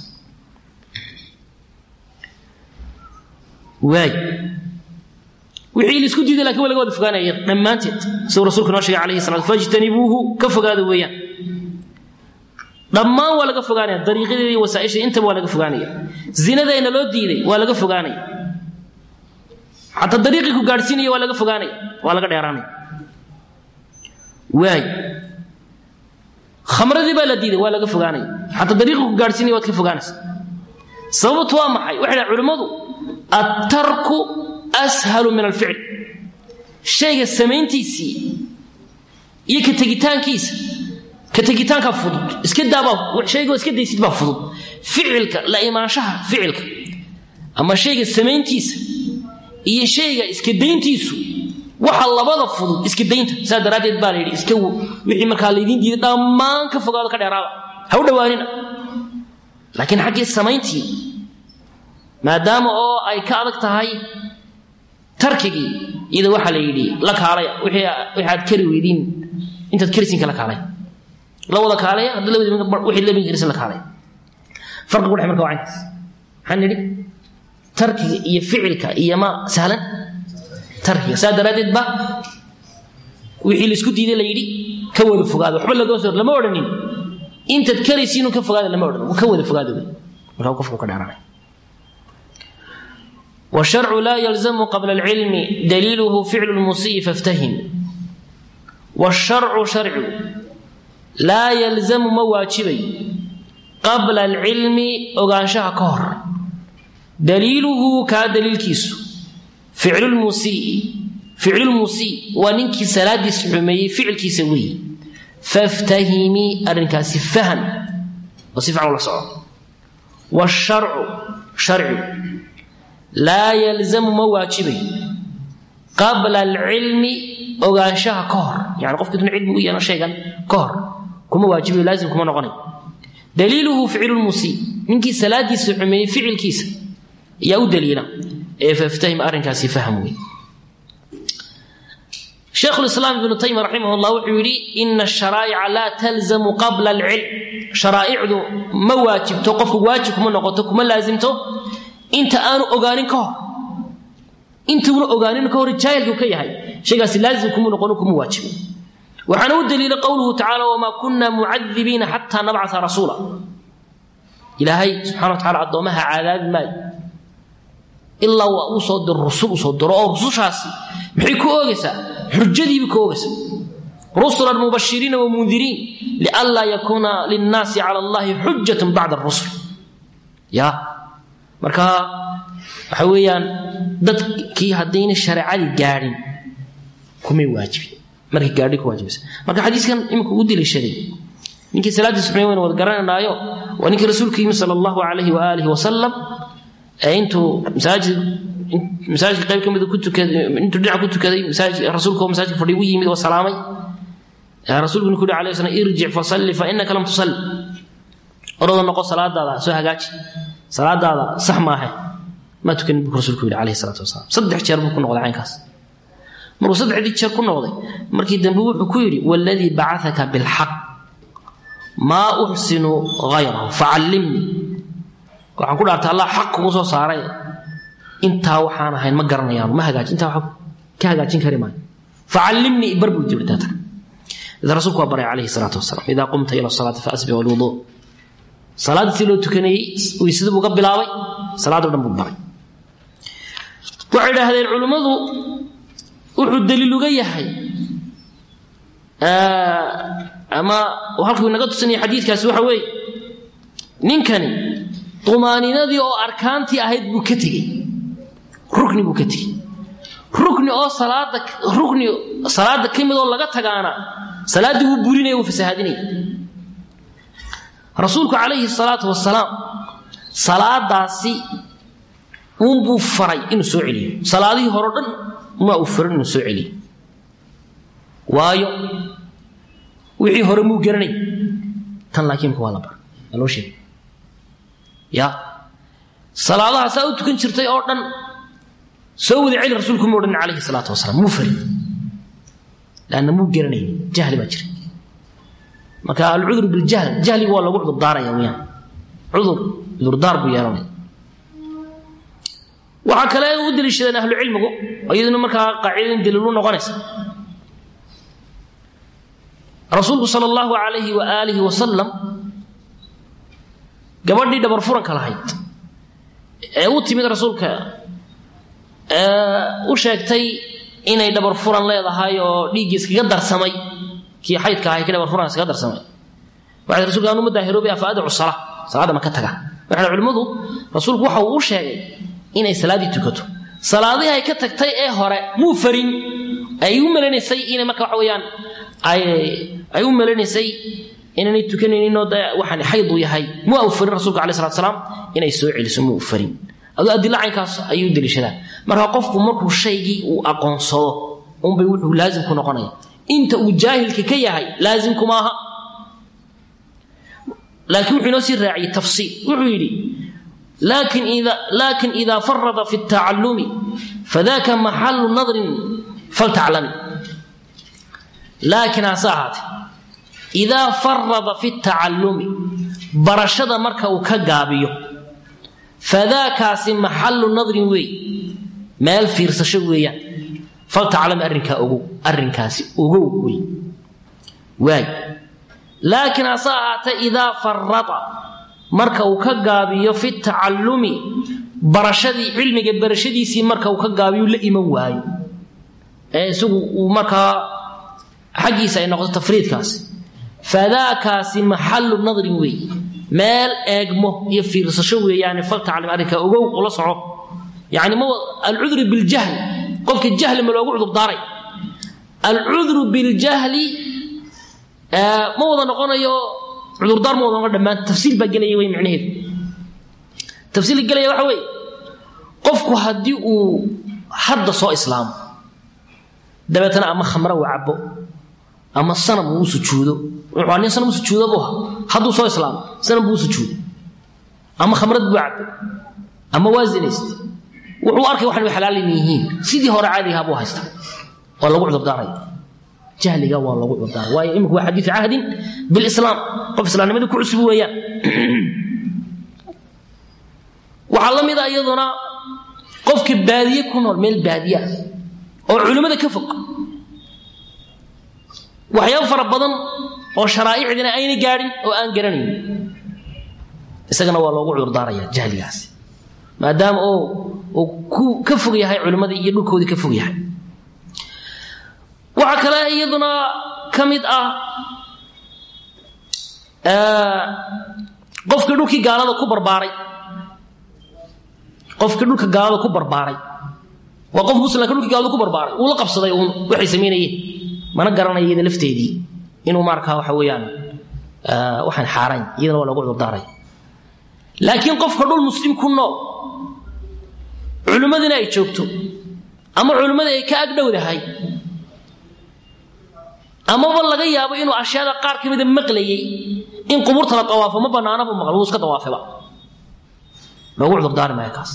way wixii la isku diiday laakiin walaga wada fogaanay dhamaanteed soo rasuulku noo sheegay calayhi salaatu fajtanibuhu ka fogaada weeyaan dhammaan waa laga fogaanaya dariiqadeedii wasaa'isha inta waa laga fogaanaya zinadayna loo diiday waa laga fogaanaya hatta dariiqii ku gaarsiinaya waa laga fogaanaya waa laga dheeraanaya واي خمرتي بلا ديده waa laga fogaanay hatta dariiqo ku gaarsiinay waad ka fogaanaysaa sababtu waa maxay waxa culimadu at-tarku ashalu min al-fi'l shayga sameyntiisi iyo ka tagitaankiisa ka tagitaanka fudud iska daaba shayga iska daysid ba fudud ficilka la imaanshaha ficilka ama shayga sameyntiisa iyo shayga iska dayntiisu waxa labada fudud iska daynta saadaradeed baa leeyahay iska wixii marka la idin diiday dhamaan ka fogaado ka dheeraada ha u dhawaanina laakiin xaqii samayntii maadaama oo ay ka adag tahay tarkigi iyada waxa la yiri la kaalay wixii waxaad kari weydin intaad karisin kala kaalay la wada kaalaya hadda labadii wixii labin karisan la kaalay farqi ku dhex marka waa intaas waxaan nidhi tarkiga iyo ficilka iyo ma sahlan tarkiga saa daraadeed ba wixii la isku diiday la yidhi ka wada fogaado waxba laga soo lama odhanin intaad karaysiin ka fogaado lama odhan ka wada fogaado marka qofku ka dhaaranay والشرع لا يلزم قبل العلم دليله فعل المسيء فافتهم والشرع شرع لا يلزم مواجبي قبل العلم أغانشها كهر دليله كدليل كيسو فعل المسيء فعل المسيء وننكي سلاد السحمي فعل كيسوي فافتهمي أرنكاسي فهم وصف على صعب والشرع شرع لا يلزم مواجبي قبل العلم أغانشها كهر يعني قف كدون علم ويانا شيئا كهر كما واجبي لازم كما نغني دليله فعل المسيء منك سلاد السحمي فعل كيس يا دليلا فافتهم أرنكاسي فهموي شيخ الإسلام ابن تيمية رحمه الله يقول إن الشرائع لا تلزم قبل العلم شرائع ما واجب توقف واجب من نقطك ما لازمته أنت أنا أغانين كهر أنت من أغانين كهر الجاهل كي هاي شيء قاسي لازم كم نقولكم واجب وحنو الدليل قوله تعالى وما كنا معذبين حتى نبعث رسولا إلهي سبحانه وتعالى عظمها عذاب ماء إلا وأصد الرسول أصد الرسول شاسي محيكو أوغسا حجدي بكو أوغسا رسلا مبشرين ومنذرين لئلا يكون للناس على الله حجة بعد الرسل يا مركا حويا ددكي هدين الشريعة غارين كومي واجبي markii gaadhi ku waajibay marka xadiiskan imku u dilay shaday ninkii salaada subaxii weyn wada garanaayo waa ninkii rasuulkii sallallahu alayhi wa alihi wa sallam ayntu masaajid masaajid qayb kamid ku tukaday intu dhinac ku tukaday masaajid rasuulku masaajid fadhiyo u yimid oo salaamay ya rasuulku ku dhacay alayhi sallam irji fa salli fa innaka lam tusalli orada noqo salaadaada soo hagaaji salaadaada sax ma aha ma tukan rasuulku alayhi salatu wasallam saddex jeer buu ku noqday aynkaas maruu saddex jeer ku noqday markii dambe wuxuu ku yiri walladhi ba'athaka bil haqq ma uhsinu ghayrahu fa'allimni waxaan ku dhaartay Allah xaq ugu soo saaray inta waxaan ahayn ma garanayaan ma hagaajin inta wax ka hagaajin kari ma fa'allimni barbu dibtata إذا رسولك أبري عليه الصلاة والسلام إذا قمت إلى الصلاة فأسبغ الوضوء صلاة سيلو تكني ويسدب قبل عوي صلاة ودم ببري وعلى هذه العلماء وحو الدليل غيحي آه أما وحلقوا نقد سني حديث كاسوحة وي ننكني طمانينة دي أو أركانتي أهيد بكتي ركني بكتي ركني أو صلاة ركني صلاة كلمة الله قد تقانا صلاة وبوريني وفسهادني رسولك عليه الصلاة والسلام صلاة داسي ومبو فري إنو سوعلي صلاة دي هردن ما أفر إنو سوعلي وايو وحي هرمو قرني تن لكن كوالا بر ألو شيء يا صلاة الله سأوتو كن شرطي أردن سوذي علي رسولكم أردن عليه الصلاة والسلام مو فري لأنه مو قرني جهل بجري ما كان العذر بالجهل جهل هو الله وعذر دار يوميا عذر عذر دار بيانوني وحكى يود للشيء أهل العلم أيضا ما كان قاعدين دليلون غنس رسول صلى الله عليه وآله وسلم قبل دي دبر فرن كلاهيت أوتي من رسولك وشاكتي inay dabar furan leedahay oo dhiigis kaga darsamay ki xaydka ahay kala furan kaga darsamay waxa rasuulku aanu madaahiroobi afaada usala salaada ma ka taga waxa culimadu rasuulku waxa uu sheegay inay salaadi tukato salaadii ay ka tagtay ee hore muu farin ay u maleynayay inay marka waxa weeyaan ay ay u maleynayay inay tukanayeen oo waxaan xayd u yahay muu u farin rasuulku kaleey salaatu salaam inay soo celiso muu farin adu adilaankaas ayuu dilishadaan marka qofku markuu shaygii uu aqoonsado um bay wuxuu laazim ku noqonaya inta uu jaahilka ka yahay laazim kuma aha laakiin wuxuu noo sii raaciy tafsiil wuxuu yiri laakin idha laakin idha farrada fi at-ta'allum fadhaka mahallu nadr falta'lam laakin asahat إذا فرض في التعلم برشد مركا وكغابيو فذاك محل النظر وي مال فيرسشو ويا فلتعلم أرنكا أوغو أرنكاسي أوغو وي واي لكن أصاعت إذا فرط مركا وكغابيو في التعلم برشدي علمي برشدي سي مركا وكغابيو لا إيمان واي ee sugu marka xaqiisa ay noqoto tafriidkaas fadaakaasi maxallu nadri way meel eegmo iyo fiirsasho weeyaan falta caalim arrinka ogow ula soco yaani ma al-udhr bil jahl qofka jahl ma loogu cudur daaray al-udhr bil jahl ee ma wada noqonayo cudur daar ma wada dhamaan tafsiil ba galay way macnaheedu tafsiil galay waxa way qofku hadii uu hadda soo islaam dabeetana ama khamra uu cabo ama sanam uu sujuudo wuxuu aan sanam sujuudo boo haduu soo islaam sanam uu sujuudo ama khamrad buu cabo ama waazinayst wuxuu arkay waxan xalaal yihiin sidii hore caadiga buu haysta oo lagu cudur daaray jahliga waa lagu cudur daaray way imku waa xadiis ahad bil islaam qof islaamnimadu ku cusub weeyaan waxa la mid ah iyaduna qofkii baadiye ku nool meel baadiye oo culimada ka fog waxyaabo fara badan oo sharaa'icdina ayna gaarin oo aan garanayn isagana waa loogu cudur daaraya jahligaas maadaama oo uu ka fog yahay culimada iyo dhulkoodii ka fog yahay waxa kale iyaduna kamid ah ee qofka dhulkii gaalada ku barbaaray qofka dhulka gaalada ku barbaaray وقف مسلم كل قالوا كبر بار ولا قبصday uu waxay sameeyeen mana garanayeen lafteedii inuu markaa waxa weeyaan ee waxaan xaaran iyadana waa lagu cudur daaray laakiin qofka dhul muslim ku nool culimadina ay joogto ama culimada ay ka agdhowdahay ama wal laga yaabo inuu ashyaada qaar kamid ah maqlayay in quburta la tawaafo ma banaana buu maqlo iska tawaafaba lagu cudur daaray markaas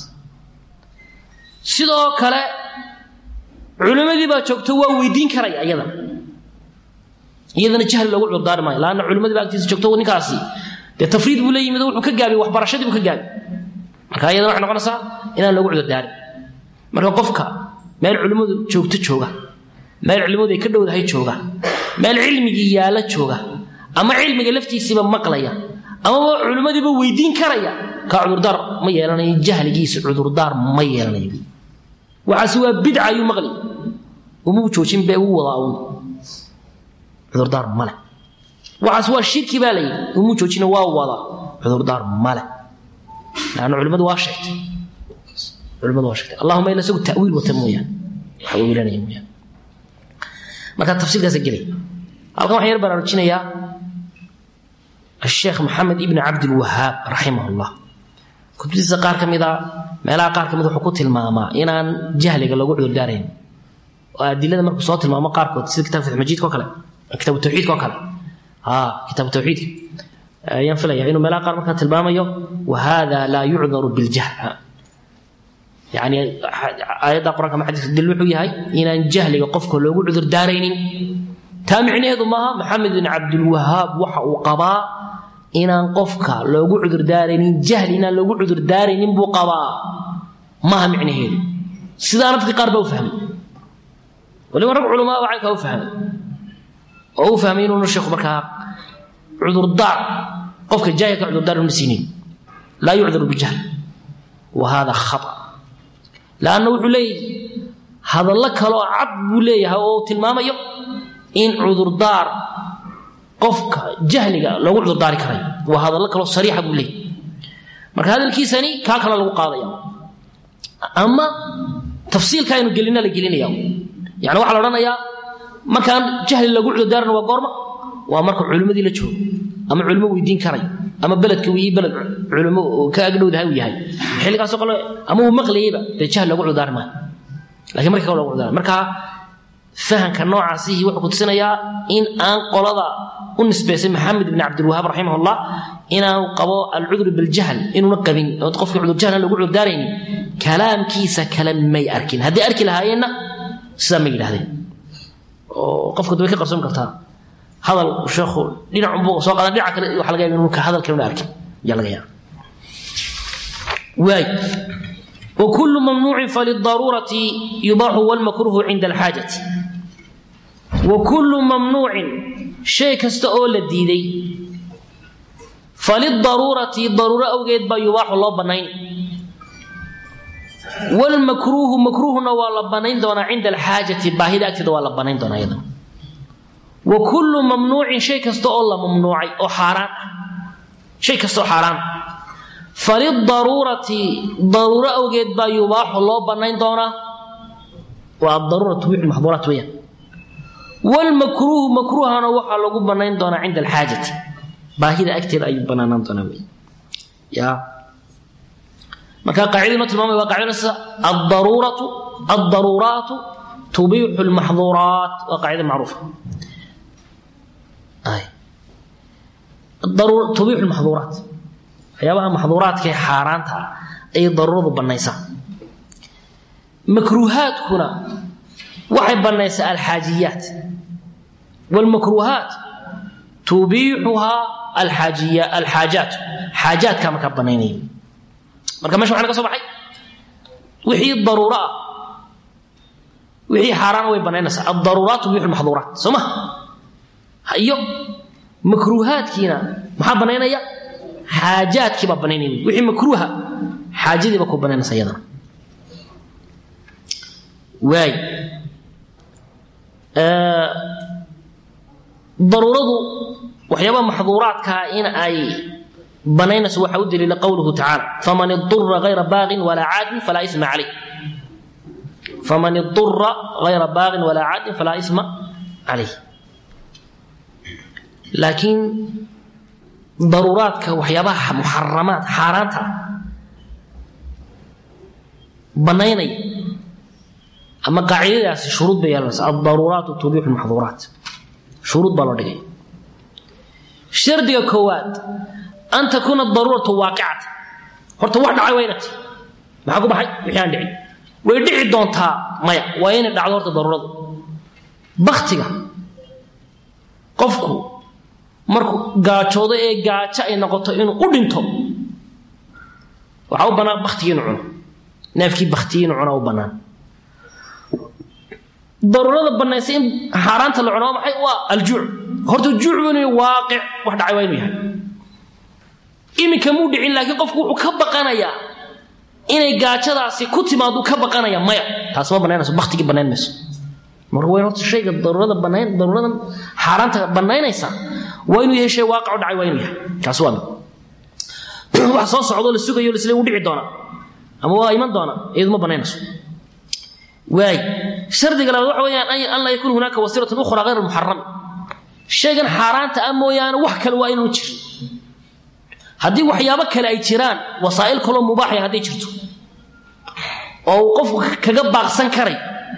sidoo kale culimadii baa joogto waa weydiin karay ayada iyadana jahal lagu cudur daarmay laana culimadii baa agtiisa joogto ninkaasi de tafriid buu leeyahay wuxuu ka gaabay wax barashadii buu ka gaabay marka iyadana wax noqonaysa inaan lagu cudur daarin marka qofka meel culimadu joogto jooga meel culimadu ay ka dhowdahay jooga meel cilmiga yaala jooga ama cilmiga laftiisiiba maqlaya ama culimadiiba weydiin karaya ka cudur daar ma yeelanayo jahligiisa cudur daar ma yeelanayo وعسوا بدعة يمغلي وموجوشين بأو وضعون عذر دار ملا وعسوا الشرك بالي وموجوشين واو وضع عذر دار ملا لأن علماء واشكت علماء واشكت اللهم إلا سوء التأويل وتمويا حاولوا لنا يمويا ما كان تفسير ذا سجلي ألقوا حير برارتشنا يا الشيخ محمد ابن عبد الوهاب رحمه الله كنت بتسقار كم إذا meelaha qaar kamid wuxuu ku tilmaamaa inaan jahliga lagu cudur daareen oo adilada markuu soo tilmaamo qaar kood sida kitaabka majid ko kale kitaabka tawxiid ko kale ha kitaabka tawxiid ayaan filaya inuu meelaha qaar marka tilmaamayo wa hada la yu'dharu bil jahl yani ayada quraanka ma xadiis dil wuxuu yahay inaan jahliga qofka loogu cudur daareenin taamicneedu maaha maxamed ibn abdul wahhab waxa uu qabaa inaan qofka loogu cudur daareenin jahlina loogu cudur daareenin buu qabaa ma macnaheedu sidaan dadka qaar baa u fahmay wali rag culimo waxay ka u fahmay oo u fahmay inuu sheekhu marka cudur daar qofka jaahilka cudur daar uma siinin la yu'dharu bi jahl wa hada khata laana wuxuu leeyahay hadalla kale oo cad buu leeyahay oo tilmaamayo in cudur daar qofka jahliga lagu cudur daari karay waa hadallo kale sariix ah buu leeyahay marka hadalkiisani ka kala lagu qaadaya ama tafsiilka aynu gelina la gelinaya yaani waxa la oranayaa markaan jahli lagu cudur daarno waa goorma waa marka culimadii la joogo ama culimo weydiin karay ama beledka wii beled culimo ka agdhowdahay uu yahay xilligaas oo kale ama uu maqlayba jahli lagu cudur daarma laakiin marka lagu cudur marka fahanka noocaasi wuxuu ku tusinayaa in aan qolada u nisbeysay maxamed ibn abd alwahhab rahimahullah inaan qabo al-udhr bil jahl inuu qabin oo qofka cudur jahl lagu cudur daareen kalaamkiisa kalam may arkin hadii arki lahaayna sida ma yiraahdeen oo qofka way ka qarsoon kartaa هذا الشيخ دين عمبو سوق هذا دينك waxa laga yaabaa inuu هذا الكلام arki ya laga yaabaa واي وكل ممنوع فللضرورة يباح والمكروه عند الحاجة وكل ممنوع شيء كاستقول الديدي فللضرورة ضرورة أوجد با يباح الله بنين والمكروه مكروه ولا بنين دون عند الحاجة باهدة أكتد ولا بنين دون أيضا وكل ممنوع شيء كاستقول ممنوع أو حرام شيء كاستو حرام فللضرورة ضرورة أوجد با يباح الله بنين دون والضرورة تبيح المحظورات ويا والمكروه مكروه أنا وحى لقوا بنين دون عند الحاجة باهدة أكتر أي بنانان دون ويا يا مكان قاعدة مثل ما وقاعدة الضرورة الضرورات تبيح المحظورات وقاعدة معروفة أي الضرورة تبيح المحظورات حيابها محظورات كي حارانتها أي ضرورة بالنيسة مكروهات هنا وحب بالنيسة الحاجيات والمكروهات تبيحها الحاجية الحاجات حاجات كما كبنينين marka meesha waxa laga soo baxay wixii daruura wixii xaraan way banaynaysaa ad-daruuraat wa al-mahdhuuraat soma hayo makruuhaadkiina maxaa banaynaya xaajaadkiiba banaynayeen wixii makruuha xaajadiiba ku banaynaysaa iyadana way ee daruuradu waxyaaba mahdhuuraadka in ay بنينا سوى حود لقوله تعالى فمن اضطر غير باغ ولا عاد فلا إثم عليه فمن اضطر غير باغ ولا عاد فلا إثم عليه لكن ضرورات كوحيابها محرمات حاراتها بنينا أما قاعدة شروط بيالنس الضرورات تبيح المحظورات شروط بالوردقي شردق كواد أن تكون الضرورة واقعة horta wax dhacay weynati maxaa ku baxay wixii dhicay way dhici doontaa maya waa in dhacdo horta daruurada bakhtiga qofku markuu gaajoodo ee gaajo ay noqoto inuu u dhinto waxa uu banaan bakhtiga inuu cuno neefkii bakhtiga inuu cuno u banaan daruurada banaysay in xaraanta la cuno maxay waa aljuu horta juu inuu waaqic wax dhacay waa inuu yahay imika muu dhicin laakiin qofku wuxuu ka baqanayaa inay gaajadaasi ku timaado ka baqanaya maya taas ma banaynayso bakhtiga banaynayso mar weyn horta shayga daruurada banayn daruuradan xaraanta banaynaysa waa inuu yahay shay waaqic dhacay waa inuu yahay kaas waa wax soo socdo la sugayo la isla u dhici doona ama waa iman doona iyadu ma banaynayso waay shardiga labaad waxa weeyaan an la yakun hunaka wasiilatun ukhra ghayr muharram shaygan xaraanta ah mooyaan wax kale waa inuu jiro haddii waxyaabo kale ay jiraan wasaa'il kale mubaax ah haddii jirto oo qofku kaga baaqsan karay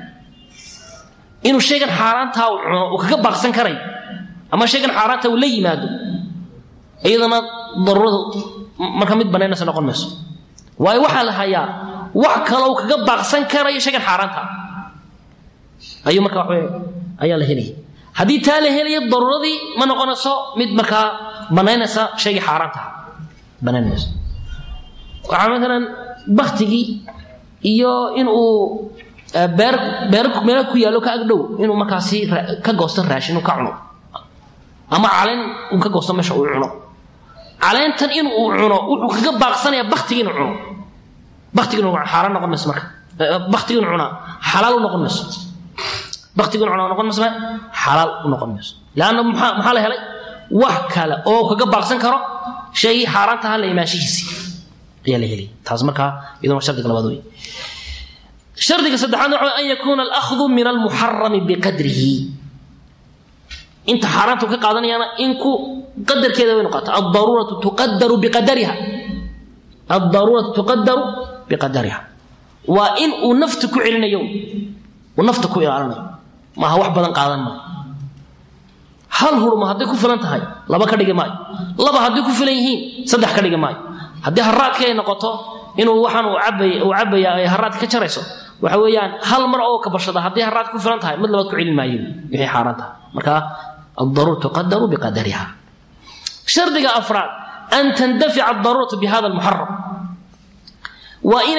inuu shaygan xaraanta uu cuno uu kaga baaqsan karay ama shaygan xaraanta uu la yimaado iyadana daruurada marka mid banaynaysa noqon mayso waay waxa la hayaa wax kale uu kaga baaqsan karay shaygan xaraanta ayuu marka wax ayaa la helay haddii taa la helayo daruuradii ma noqonayso mid marka banaynaysa shayga xaraanta banaynayso waxa مثلا bakhtigii iyo in uu beer beer meel ku yaalo ka agdhow inuu markaasi ka goosto raashin uu ka cuno ama caleen uu ka goosto meesha uu cuno caleentan in uu cuno wuxuu kaga baaqsanaya bakhtigii inuu cuno bakhtigii inuu xaraan noqon mayso marka bakhtigii inuu cuno xalaal noqon mayso bakhtigii inuu cuno noqon mayso xalaal noqon mayso laana maxaa la helay wax kale oo kaga baaqsan karo shay xaraanta hal imaashiisi ayaa la helay taas marka iyadoo shardiga labaad way shardiga saddexaad waa an yakuna al-akhdhu min al-muharram biqadrihi inta xaraantu ka qaadanayana in ku qadarkeeda way noqotaa ad-daruratu tuqaddaru biqadariha ad-daruratu tuqaddaru biqadariha wa in uu naftu ku celinayo uu naftu ku ilaalinayo ma wax badan qaadan ma hal hurma hadii ku filan tahay laba ka dhigi maayo laba hadii ku filan yihiin saddex ka dhigi maayo hadii haraadka ay noqoto inuu waxaan uu cabay uu cabaya ay haraad ka jarayso waxa weeyaan hal mar oo ka bashada hadii haraad ku filan tahay mid labaad ku celin maayo wixii xaraanta marka الضرورة تقدر بقدرها. شرط أفراد أن تندفع الضرورة بهذا المحرم، وإن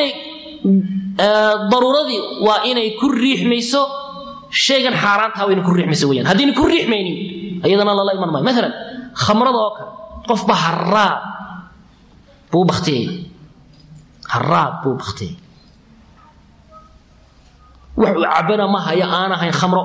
ضرورة وإن يكون ريح ميسو شيئا حارانتها وإن يكون ريح ميسويا هذين يكون ريح مينين أيضا الله يمن ماي مثلا خمرة وكر قف بحراب بو بختي حراب بو بختي وعبنا ما هي أنا هي خمرة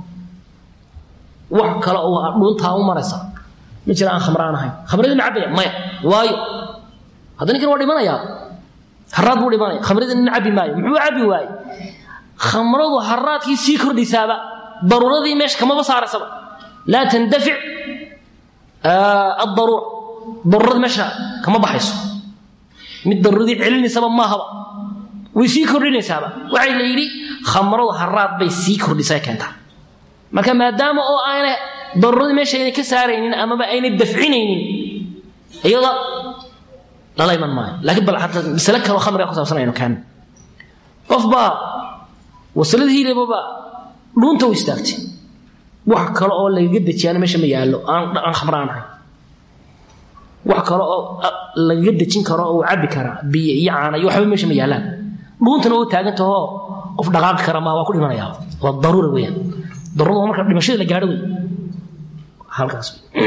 وحكلا ودونتها ومرسا مثل أن خمران هاي خمرة نعبية ماي وايو هذا نكر ودي مانا يا حراد ودي مانا خمرة نعبي ماي محو عبي واي خمرة وحراد كي سيكر دي سابا ضرورة دي مش كما بصار سبا لا تندفع آه الضرورة ضرورة مشى كما بحيث من ضرورة دي علني سبا ما هوا ويسيكر دي سابا وعي ليلي خمرة وحراد بي سيكر دي ساكنتها marka maadaama oo aanay darurada meesha ay ka saaraynin ama ba aynay dafcinaynin iyada la iman maayo laakiin bal hatta misalka oo khamriga ku saabsanayno kan qofba wasaladii leebaba dhunta u istaagtay wax kale oo laga dajiyana meesha ma yaalo aan aan khamraanahay wax kale oo laga dajin karo oo cabi kara biyo iyo caana iyo waxba meesha ma yaalaan dhuntana oo taagantaho qof dhaqaaq kara ma waa ku dhimanaya waa daruuri weeyaan ضرورة مركب لمشي اللي قاعدوا هالكاس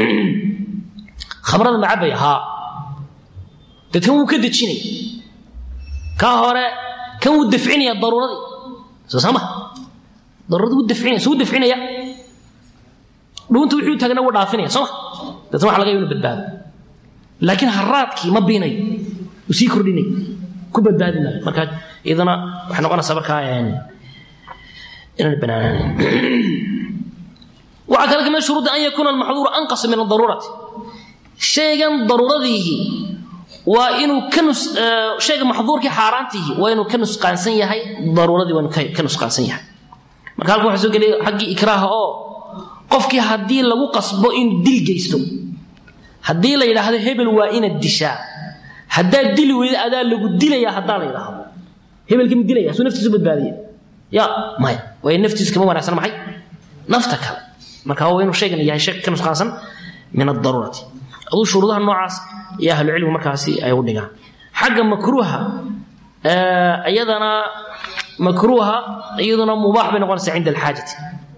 خمرة المعبية ها تتهم كده تشيني كهرة كم ودفعني الضرورة دي سامح ضرورة ودفعني سود دفعني يا لو أنت وحيد تجنا ولا عارفيني سامح تسمح على جيبنا بالباب لكن هالراتكي ما بيني وسيكر ديني كل بدادنا مركب إذا أنا إحنا قلنا صبر كايا يعني إلى البنان. وعكذلك من الشروط أن يكون المحظور أنقص من الضرورة شيئا ضرورته وإنه كنس آه شيئا محظور كحارانته وإنه كنس قانسية هاي ضرورة وإنه كنس قانسية ما كان لكم حسوك لي حقي إكراه أو قفك هدي لو قصبه إن دل جيستو هدي لي هذا هبل وإن الدشاء هدا الدل وإذا أدا لو دل يا هدا لي لها هبل كم دل يا سو نفس سبت باليه يا ماي وين نفتيس كمان وانا سلام حي نفتك marka waa inuu sheegan yahay shak kan usqaasan min ad-darurati adu shuruudaha noocaas ya ahlu ilmu markaasi ay u dhigaan xagga makruuha ee ayadana makruuha ayadana mubaax bay noqonaysaa inda al-haajati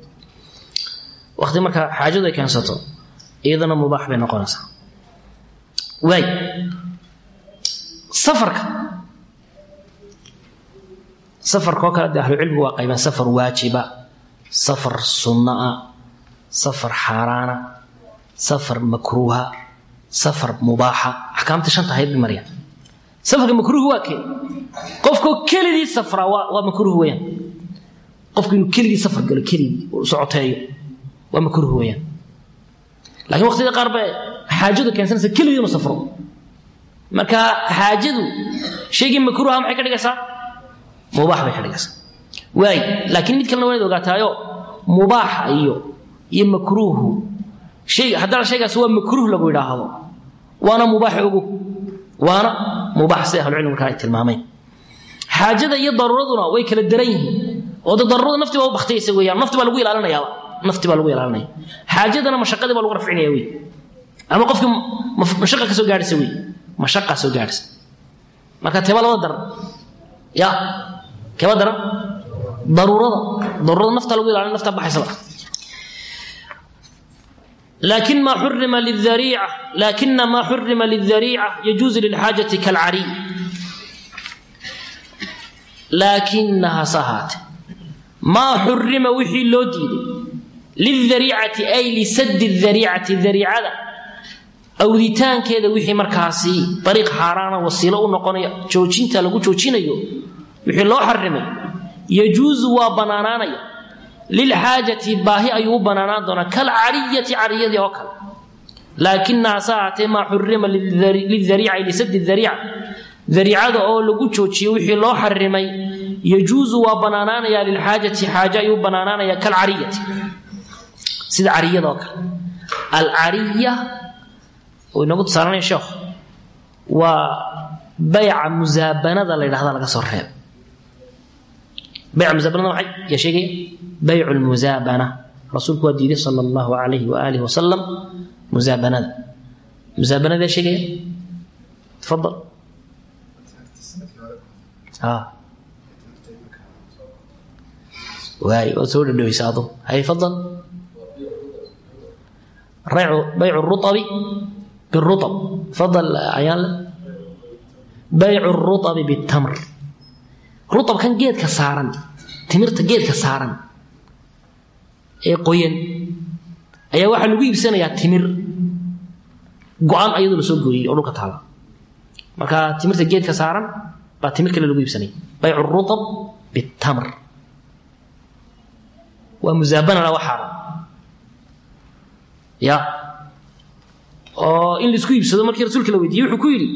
waqti marka haajadu ay keensato ayadana mubaax bay noqonaysaa way safarka safarka oo kala ahlu ilmu waa qayban safar waajiba safar sunnah سفر حارانا سفر مكروها سفر مباحة أحكامت شنطة هاي بمريم سفر مكروه واكي قفكو كلي سفر ومكروه وين قفكو كلي سفر قالوا كلي وسعوتاي ومكروه وين لكن وقت إذا قارب حاجده كان سنة كلي يوم سفره مركا حاجده شيء مكروه هم حكا لقاسا مباح بحكا لقاسا واي لكن متكلم وين ذو قاتايو مباح أيو iyo makruuhu shay hadal shaygaas waa makruuh lagu yiraahdo waana mubaax ugu waana mubaax si ahlu cilmiga ay tilmaameen haajada iyo daruuraduna way kala daran yihiin oo daruurada nafti waa baxtaysa weeyaan nafti baa lagu ilaalinayaa nafti baa lagu ilaalinayaa haajadana mashaqada baa lagu rafcinayaa weey ama qofka mashaqa ka soo gaaraysa weey mashaqa soo gaaraysa marka teeba loo dar ya kaba dar daruurada daruurada nafta lagu ilaalinayaa nafta baxaysa لكن ما حرم للذريعة لكن ما حرم للذريعة يجوز للحاجة كالعري لكنها صهات ما حرم وحي لوديد للذريعة أي لسد الذريعة الذريعة أو ذيتان كذا وحي مركاسي طريق حارانا وصيلة ونقونا جوجين تلقو جوجين أيو وحي الله حرم يجوز وبنانانا للحاجة باهي أيوب بنانا دونا كالعرية عرية وكل لكنها ساعة ما حرم للذريعة لسد الذريعة ذريعة أو لقو تشوشي وحي الله حرمي يجوز وبنانا يا للحاجة حاجة أيوب بنانا يا كالعرية سيد عرية وكل العرية ونقول صارنا يا شيخ وبيع مزابنة هذا لك صرحين بيع مزابنة يا شيخ بيع المزابنة رسولك وديده صلى الله عليه وآله وسلم مزابنة مزابنة ذا شيء تفضل اه واي وسول النبي صادو هاي فضل ريع بيع الرطب بالرطب فضل عيال بيع الرطب بالتمر رطب كان جيد كسارن تمرت جيد كسارن اي قوين اي waxa lagu iibsanayaa timir go'an ayadu la soo gooyay oo dhulka taala marka timirta geedka saaran ba timir kale lagu iibsanay bay'u rutab bitamr wa muzabana la waxa ya oo in la isku iibsado markii rasuulka la weydiiyay wuxuu ku yiri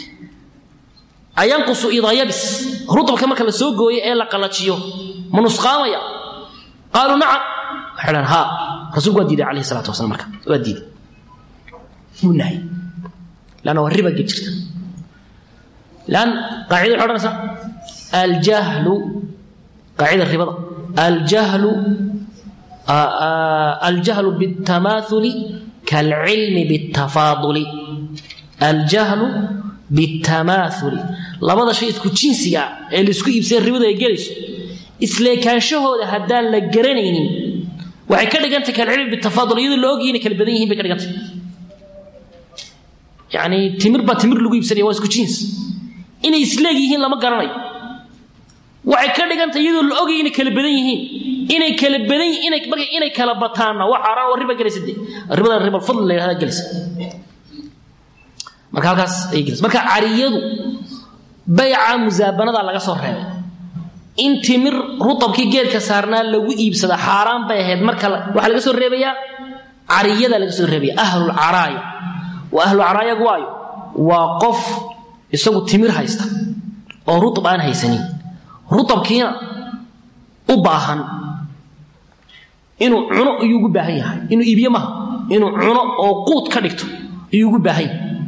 ayan qusu idayabis rutabka marka la soo gooyay ee la qalajiyo manusqaamaya qaalu na'am حلال ها رسول قد عليه الصلاة والسلام مركب وديد والنهي لأنه الربا جبت لأن قاعدة الحرمة الجهل قاعدة الربا الجهل آآ آآ الجهل بالتماثل كالعلم بالتفاضل الجهل بالتماثل لابد شيء يسكو جنسيا اللي يسكو يبصير الربا يجلس إسلام كان شهود هدان لجرنين waxay ka dhigantay kal cilmi bitafadul iyadoo loo ogiyay kala badan yihiin bay ka dhigantay yaani timir ba timir lagu iibsanay waa isku jeans inay isleeg yihiin lama garanayo waxay ka dhigantay iyadoo loo ogiyay kala badan yihiin inay kala badan inay markay inay kala bataana waxa ara oo riba galisay ribada riba fadl la yiraahdo galisay marka halkaas ay galisay marka ariyadu bay'a muzabanada laga soo reebay in timir rutabkii geedka saarnaa lagu iibsada xaraan bay ahayd marka waxa laga soo reebayaa ariyada laga soo reebaya ahlul araaya wa ahlul araaya waayo waa qof isagu timir haysta oo rutab aan haysanin rutabkiina u baahan inuu cuno ayuu ugu baahan yahay inuu iibiyo ma inuu cuno oo quud ka dhigto ayuu ugu baahan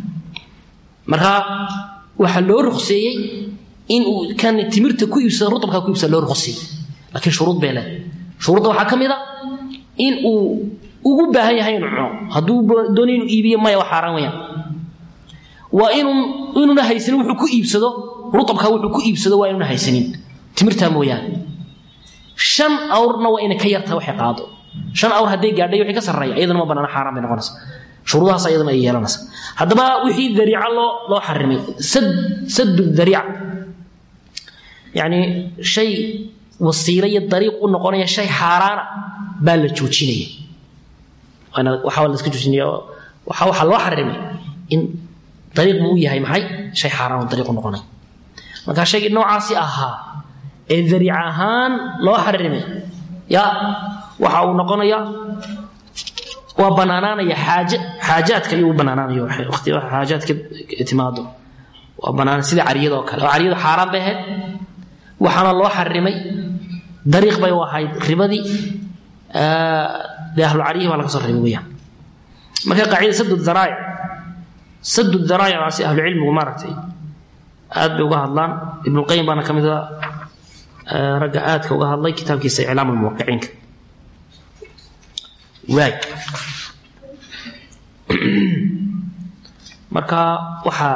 marka waxa loo ruqseeyay in uu kan timirta ku iibsado rutabka ku iibsado loo ruqsay laakiin shuruud bay leedahay shuruudda waxa kamida in uu ugu baahan yahay inuu cuno haduu doonayo inuu iibiyo ma wax xaraan weeyaan waa inuu inuu haysan wuxuu ku iibsado rutabka wuxuu ku iibsado waa inuu haysanin timirta mooyaan shan awrna waa inay ka yartaa wax qaado shan awr haday gaadhay wixii ka sareeya iyadana ma banana xaraan bay noqonaysaa shuruudahaas iyadana ay yeelanaysaa hadaba wixii dariica loo loo xarimay sad sad dariica يعني شيء وسيله طريق ونقونيا شيء حرام با لا joojinaya ana waxa la iska joojinaya waxa waxa loo xarimay in طريق uu yahay maxay shay xaraam طريق noqonay marka shay noocaasi aha ee dariic ahaan loo xarimay ya waxa uu noqonaya waa banaananaya xaaje xaajaadka iyo banaananayo waqti xaajaadka itimaado waa banaan sida ariyada oo kale ariyada xaraam bay ahayd waxana loo xarimay dariiq bay wahayd ribadi ee dahlu arihi wala ka soo reebay weeyaan marka qaacida saddu dharaa'i saddu dharaa'i waa si ahlu ilmu maartay aad bay uga hadlaan ibn qayyim bana kamida raga aadka uga hadlay kitaabkiisa ilaam al muwaqqi'inka waay marka waxa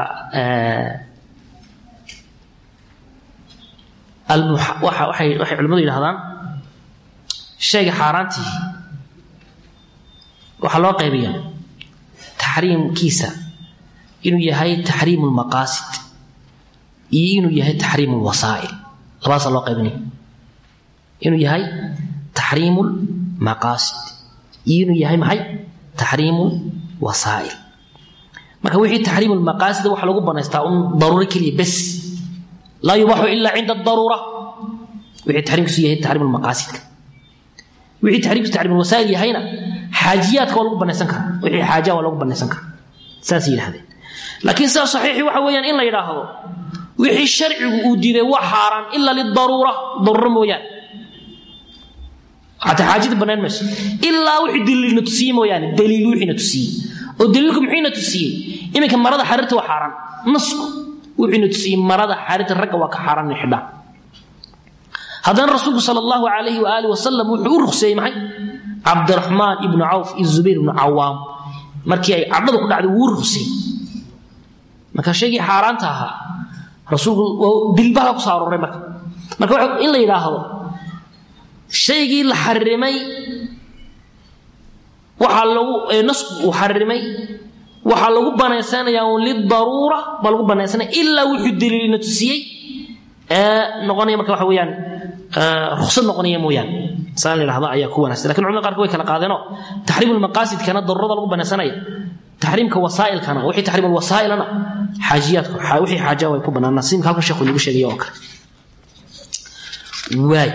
المح waxa waxay waxay culimadu yiraahdaan shayga xaaraanti waxa loo qaybiyaa tahriim kiisa inuu yahay tahriim al maqasid iyo inuu yahay tahriim al wasaa'il labaas loo qaybinay inuu yahay tahriim al maqasid iyo inuu yahay maxay tahriim al wasaa'il marka wixii tahriim al maqasid waxa lagu banaystaa un daruuri kaliya bas لا يباح إلا عند الضرورة وحي تحريم كسيه تحريم المقاصد وحي تحريم تحريم الوسائل هنا حاجيات ولا قبل نسنكر وحي حاجة ولا قبل نسنكر ساسي هذا لكن سا صحيح وحويا إلا يراهو وحي الشرع ودير وحارا إلا للضرورة ضر مويان حتى حاجة بنان مش إلا وحي دليل نتسيه مويان دليل وحي نتسيه ودليلكم حين نتسيه إما كان مرضى حررت وحارا نصك وحين تسي مرضى حارة الرقة وكحاران نحبا هذا الرسول صلى الله عليه وآله وسلم وحور خسي معي عبد الرحمن ابن عوف الزبير بن عوام markii ay cadadu ku dhacday wuu ruqsi marka sheegi xaaraanta aha rasuulku dilbaha ku saaroray marka marka in la yiraahdo sheegi la xarimay waxa lagu nasku u xarimay waxa lagu banaysanaya lid daruura bal lagu banaysanaya illa wuxuu daliilina tusiyay ee noqonaya marka waxa weeyaan ruqsad noqonaya mooyaan saan leeyahay ayaa ku wanaagsan laakiin culimada qaarkood way kala qaadeenoo tahriim al-maqasid kana darrada lagu banaysanaya tahriimka wasaa'il kana wixii tahriim al-wasaa'ilana xaajiyaadku wixii xaaja way ku banaanaa siin halka sheekhu lagu sheegay oo kale waay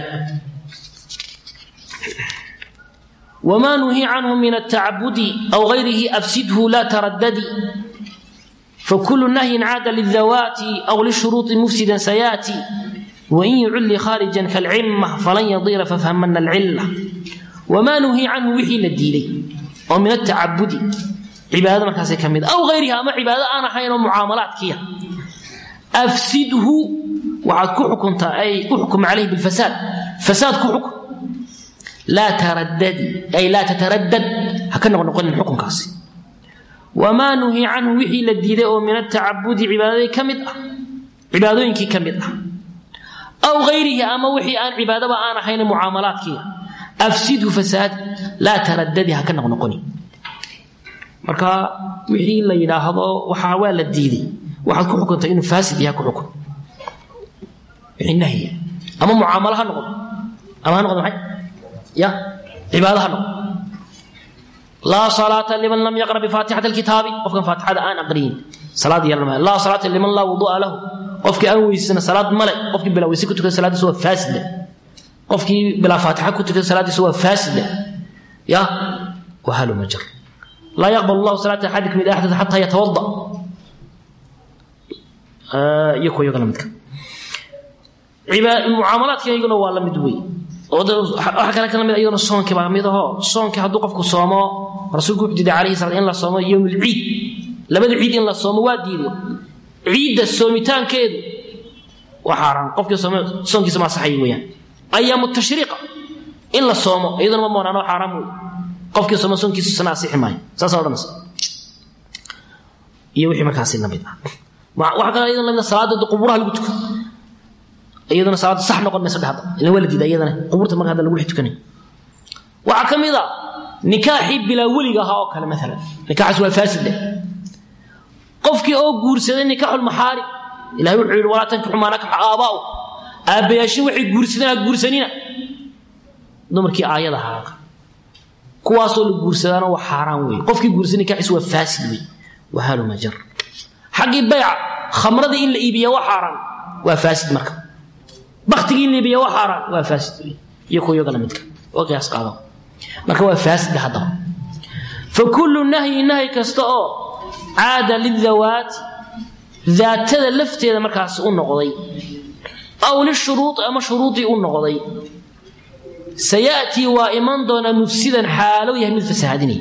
وما نهي عنه من التعبد أو غيره أفسده لا ترددي فكل نهي عاد للذوات أو للشروط مفسدا سياتي وإن يعل خارجا كالعمة فلن يضير ففهمنا العلة وما نهي عنه وحي للديني ومن التعبد عبادة مكاسي كميد أو غيرها ما عبادة أنا حين معاملات كيا أفسده وعد كحكم أي كحكم عليه بالفساد فساد كحكم لا تردد أي لا تتردد هكذا نقول الحكم كاسي وما نهي عنه وحي للديني ومن التعبد عبادة كميد عبادة كميد أو غيره أما وحي أن عبادة وأنا حين معاملات كيا أفسده فساد لا ترددها كنا نقولي marka wixii la yiraahdo waxa waa la diiday waxa ku xukunta inuu faasid yahay ku xukun inahiya ama muamalaha noqdo ama noqdo maxay ya cibaadaha noqdo la salata liman lam yaqra bi fatihati alkitabi qofkan fatihada aan aqriin salaad yarma la salata liman la wudu'a lahu qofkii aan weysana salaad male qofkii bila weysi ku tukada salaadiisa waa faasid qofkii bila fatiha ku tukada salaadiisa waa faasid ya wa halu majr لا يقبل الله صلاة أحدكم إذا أحدث حتى يتوضأ آه يكو يقول مدك عباد المعاملات كي يقولوا والله مدوي وحكى لك أنا أيضا الصوم كما ميضه الصوم كهدو قفك الصوم رسولك وحدد عليه صلى الله عليه وسلم يوم العيد لما العيد إلا الصوم وادي عيد الصومتان كيد وحرام قفك الصوم صوم كسمع صحيح ويان أيام التشريق إلا الصوم أيضا ما مولانا حرام qofkii soomaankiisu sanaa sixi maayo saas oo dhamas iyo wixii markaas la mid ah waxa kale iyadana la salaada quburaha lagu tuko iyadana salaada sax noqon mayso dhahda ila walidida iyadana quburta marka hada lagu xitukanay waxa kamida nikaaxi bila waliga ha oo kale mesela nikaaxu waa faasid qofkii oo guursaday nikaaxul maxaari ilaahay wuxuu yiri wala tanku xumaanaka aabaa aabayaashin waxay guursadeen guursanina dumarkii aayadaha kuwaasoo la guursadana waa xaraan weey qofkii guursanay ka xiswa faasid weey wahalu majar xaqi bay'a khamrada in la iibiyo waa xaraan waa faasid marka baqtigii in la iibiyo waa xaraan waa faasid weey iyo kooyo kala midka oo qiyaas qaado marka waa faasid hadda fa kullu nahyi nahyi kasta oo aada lidawat dhaatada lafteeda markaas u noqday aw li shuruut ama shuruudi u noqday سيأتي وإيمان دون مفسدا حاله يهمل فسادني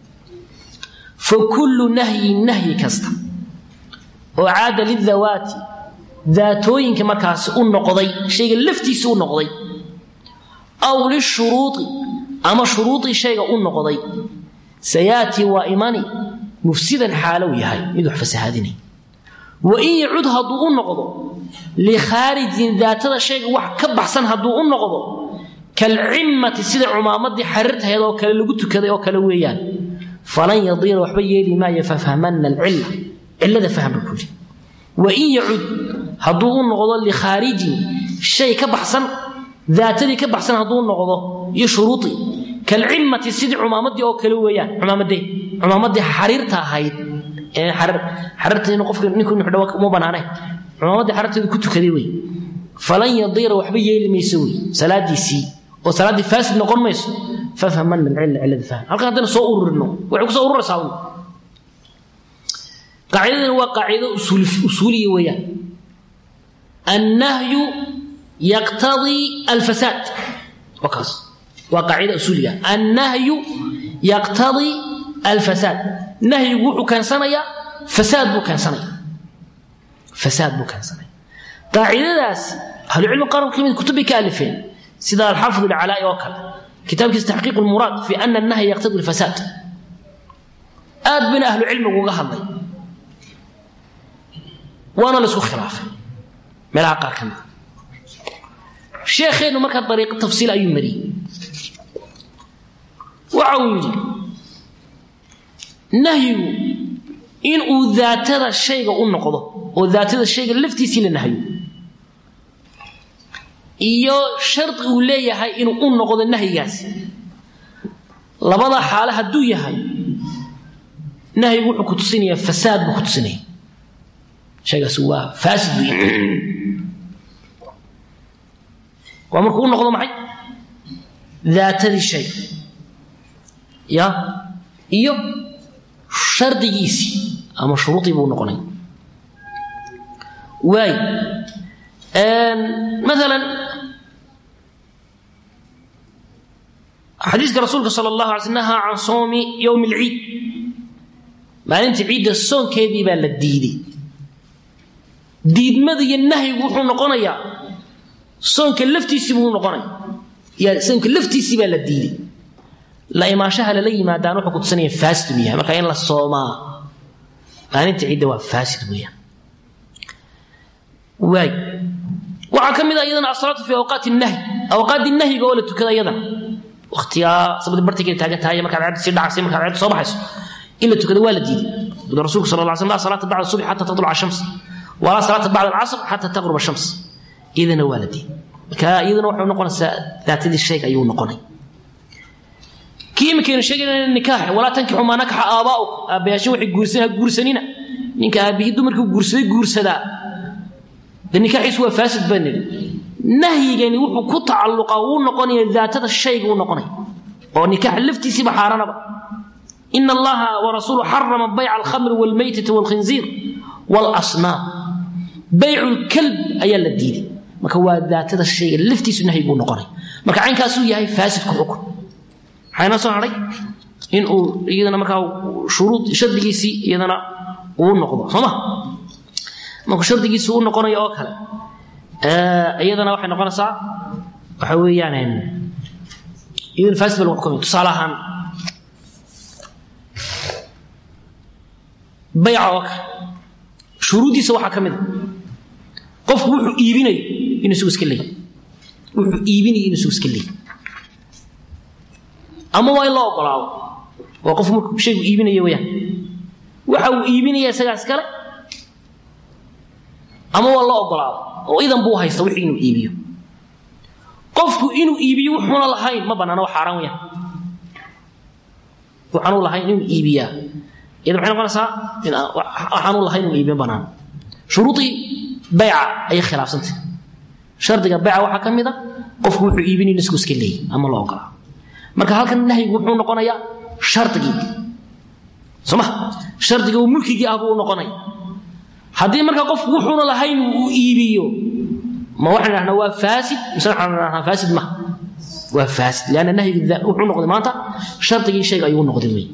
فكل نهي نهي كستا وعاد للذوات ذاتوين كما كاس النقضي شيء لفتي سو نقضي أو للشروط أما شروط شيء النقضي سيأتي وإيماني مفسدا حاله يهي يدح فسادني وإن يعود هدو النقضي لخارج ذات شيء وح كبحسن هدو النقضي كالعمة سيد عمامة حررتها يدو كلا لقوتو كذا أو كلا ويان فلن يضير وحبي لي ما يفهمن العلة إلا ذا فهم الكل وإن يعد هدوء نغضا لخارجي شيء كبحسن ذاتي كبحسن هدوء نغضا يشروطي كالعمة سيد عمامة أو كلا ويان عمامة دي عمامة دي حررتها هايد يعني حرر حررتها نقف نكون نحدوك مو بنانه عمامة دي حررتها كنتو كذا وي فلن يضير وحبي لي ما يسوي سلادي سي وصلاه فاسد نقول ميس ففهمنا العله على الفهم هل كان سو اورنو وحو سو اورر ساون قاعده وقاعده اصول اصوليه ويا النهي يقتضي الفساد وكاس وقاعده اصوليه النهي يقتضي الفساد نهي وحو كان سنيا فساد بو كان سنيا فساد بو كان سنيا قاعده داس هل علم قرن كلمه كتب كالفين سيدا الحافظ العلاء وكل كتاب تحقيق المراد في أن النهي يقتضي الفساد آد بين أهل العلم وقهضي وأنا لسه خلاف ملعب قاركم شيخين ومركز طريقة تفصيل أي مري وعويلي نهي إن ذات هذا الشيء قلنا قضاء وذات هذا الشيء اللي فتيسي للنهي إيو شرط وليه هاي إنه قلنا قضاء النهي ياس لبضع حالها الدوية هاي نهي يقول كتسيني فساد بكتسيني شيء سواه فاسد وأمرك قلنا قضاء معي ذات هذا الشيء يا إيو شرط يسي أما شروطي بو نقني واي مثلا حديث رسولك صلى الله عليه وسلم نهى عن صوم يوم العيد ما أنت عيد الصوم كذي بقى للديدي ديد ماذا النهي يقولون نقني يا صوم كلفتي يسيبون نقني يا صوم كلفتي يسيبها للديدي لا ما شهل لي ما دانو حكو تسنيه فاسد بيها marka in la sooma aaninta ciid waa faasid weeyaan way waxa kamid ah iyadana asraatu fi awqaat an-nahy awqaat an-nahy gool tukada iyada waqtiga sabab bartiga taagan tahay marka aad si dhacay marka aad soo baxayso illa tukada waa la diiday rasuulka sallallahu alayhi wasallam salaatu ba'da subh hatta tadlu ash-shams wala salaatu ba'da al-'asr hatta taghrub ash-shams idana waa la diiday marka iyadana wuxuu noqonaysaa daatadii shay ayuu noqonay كيف كان شيء النكاح ولا تنكحوا ما نكح آباؤكم أبياشوا وحي جورسنا جورسنينا إنك أبيه دمرك جورسي جورسدا النكاح يسوى فاسد بني نهي يعني وحو قطع اللقاون نقني ذات هذا الشيء ونقني والنكاح لفتي سبع حارنا إن الله ورسوله حرم بيع الخمر والميتة والخنزير والأصنام بيع الكلب أي الدين ما هو ذات هذا الشيء لفتي سنهي ونقني ما كعين كاسو يهي فاسد كحكم حين صار إنه إذا ما كان شروط شرط جيسي إذا ونقض صما ما كشرط جيسي ونقض يأكل إذا أنا واحد نقض ساعة وحوي يعني إذا الفاسد بالحكم تصالحا بيعك شروطي سوا حكمه قف وحو إيبيني ينسوس كلي وحو إيبيني ينسوس كلي أما ما الله أقرأه وقف مركب شيء إيبيني وياه وحو إيبيني يا سجاس كله أما والله أقرأه وإذا بوها يستوي إنه إيبيو قف إنه إيبيو وحنا الله هاي ما بنانا وحرام وياه وحنا الله هاي إنه إيبيا إذا حنا قلنا سا وحنا الله هاي إنه إيبيا بنانا شروطي بيع أي خلاف سنت شرط بيع وحكم إذا قف وحو إيبيني نسكوس كله أما الله أقرأه marka halkan nahyi wuxuu noqonayaa shartigi soma shartiga uu mulkiga ah uu noqonay hadii marka qof wuxuu lahayn uu iibiyo ma waxna waa faasid misana faasid ma waa faasid laana nahyi wuxuu noqday maanta shartigi shayga ayuu noqday way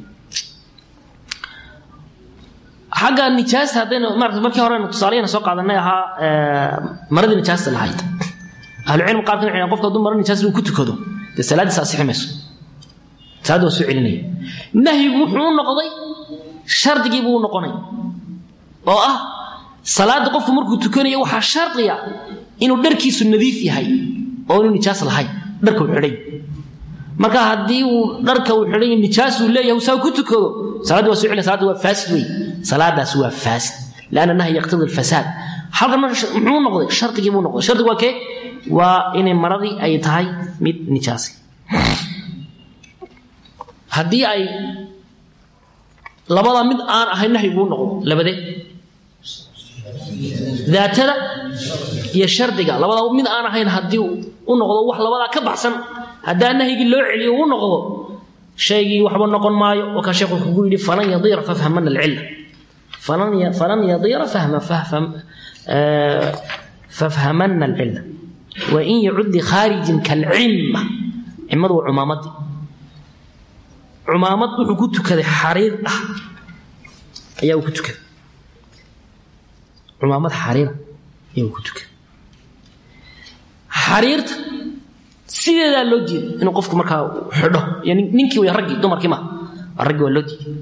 haga nijaas hadana markii hore tusaaleyna soo qaadanay aha marada nijaas lahayd ahlu cilm qaar kan qofka dumar nijaas uu ku tukado salaad saasiximayso saad oo suucilinay nahyi wuxuu noqday shardigii buu noqonay oo ah salaad qofku markuu tukanayo waxa shardiya inuu dharkiisu nadiif yahay oo inuu nijaas lahayn dharka uu xidhay marka hadii uu dharka uu xidhay nijaas uu leeyahay saa ku tukado salaad waa suucilay salaad waa faasid way salaadaas waa faasid laana nahyi yaqtadi al-fasad halkan muxuu noqday shardigii buu noqday shardigu waa kee waa inay maradii ay tahay mid nijaas hadii ay labada mid aan ahayn nahyi buu noqdo labade daatada iyo shardiga labada mid aan ahayn hadii uu noqdo wax labada ka baxsan hadaa nahyiga loo celiyo uu noqdo shaygii waxba noqon maayo oo ka sheekhu ku yiri falan yadira fafhaman al-illa falan ya falan yadira fahma faham fafhaman al-illa وإن يعد خارج كالعمة عمد وعمامد عمامد وحكوت كذا حرير أيه وكوت كذا عمامد حرير أيه وكوت كذا حرير sideeda loo diiday inuu qofku markaa xidho yani ninkii way ragii dumarkii ma ragii waa loo diiday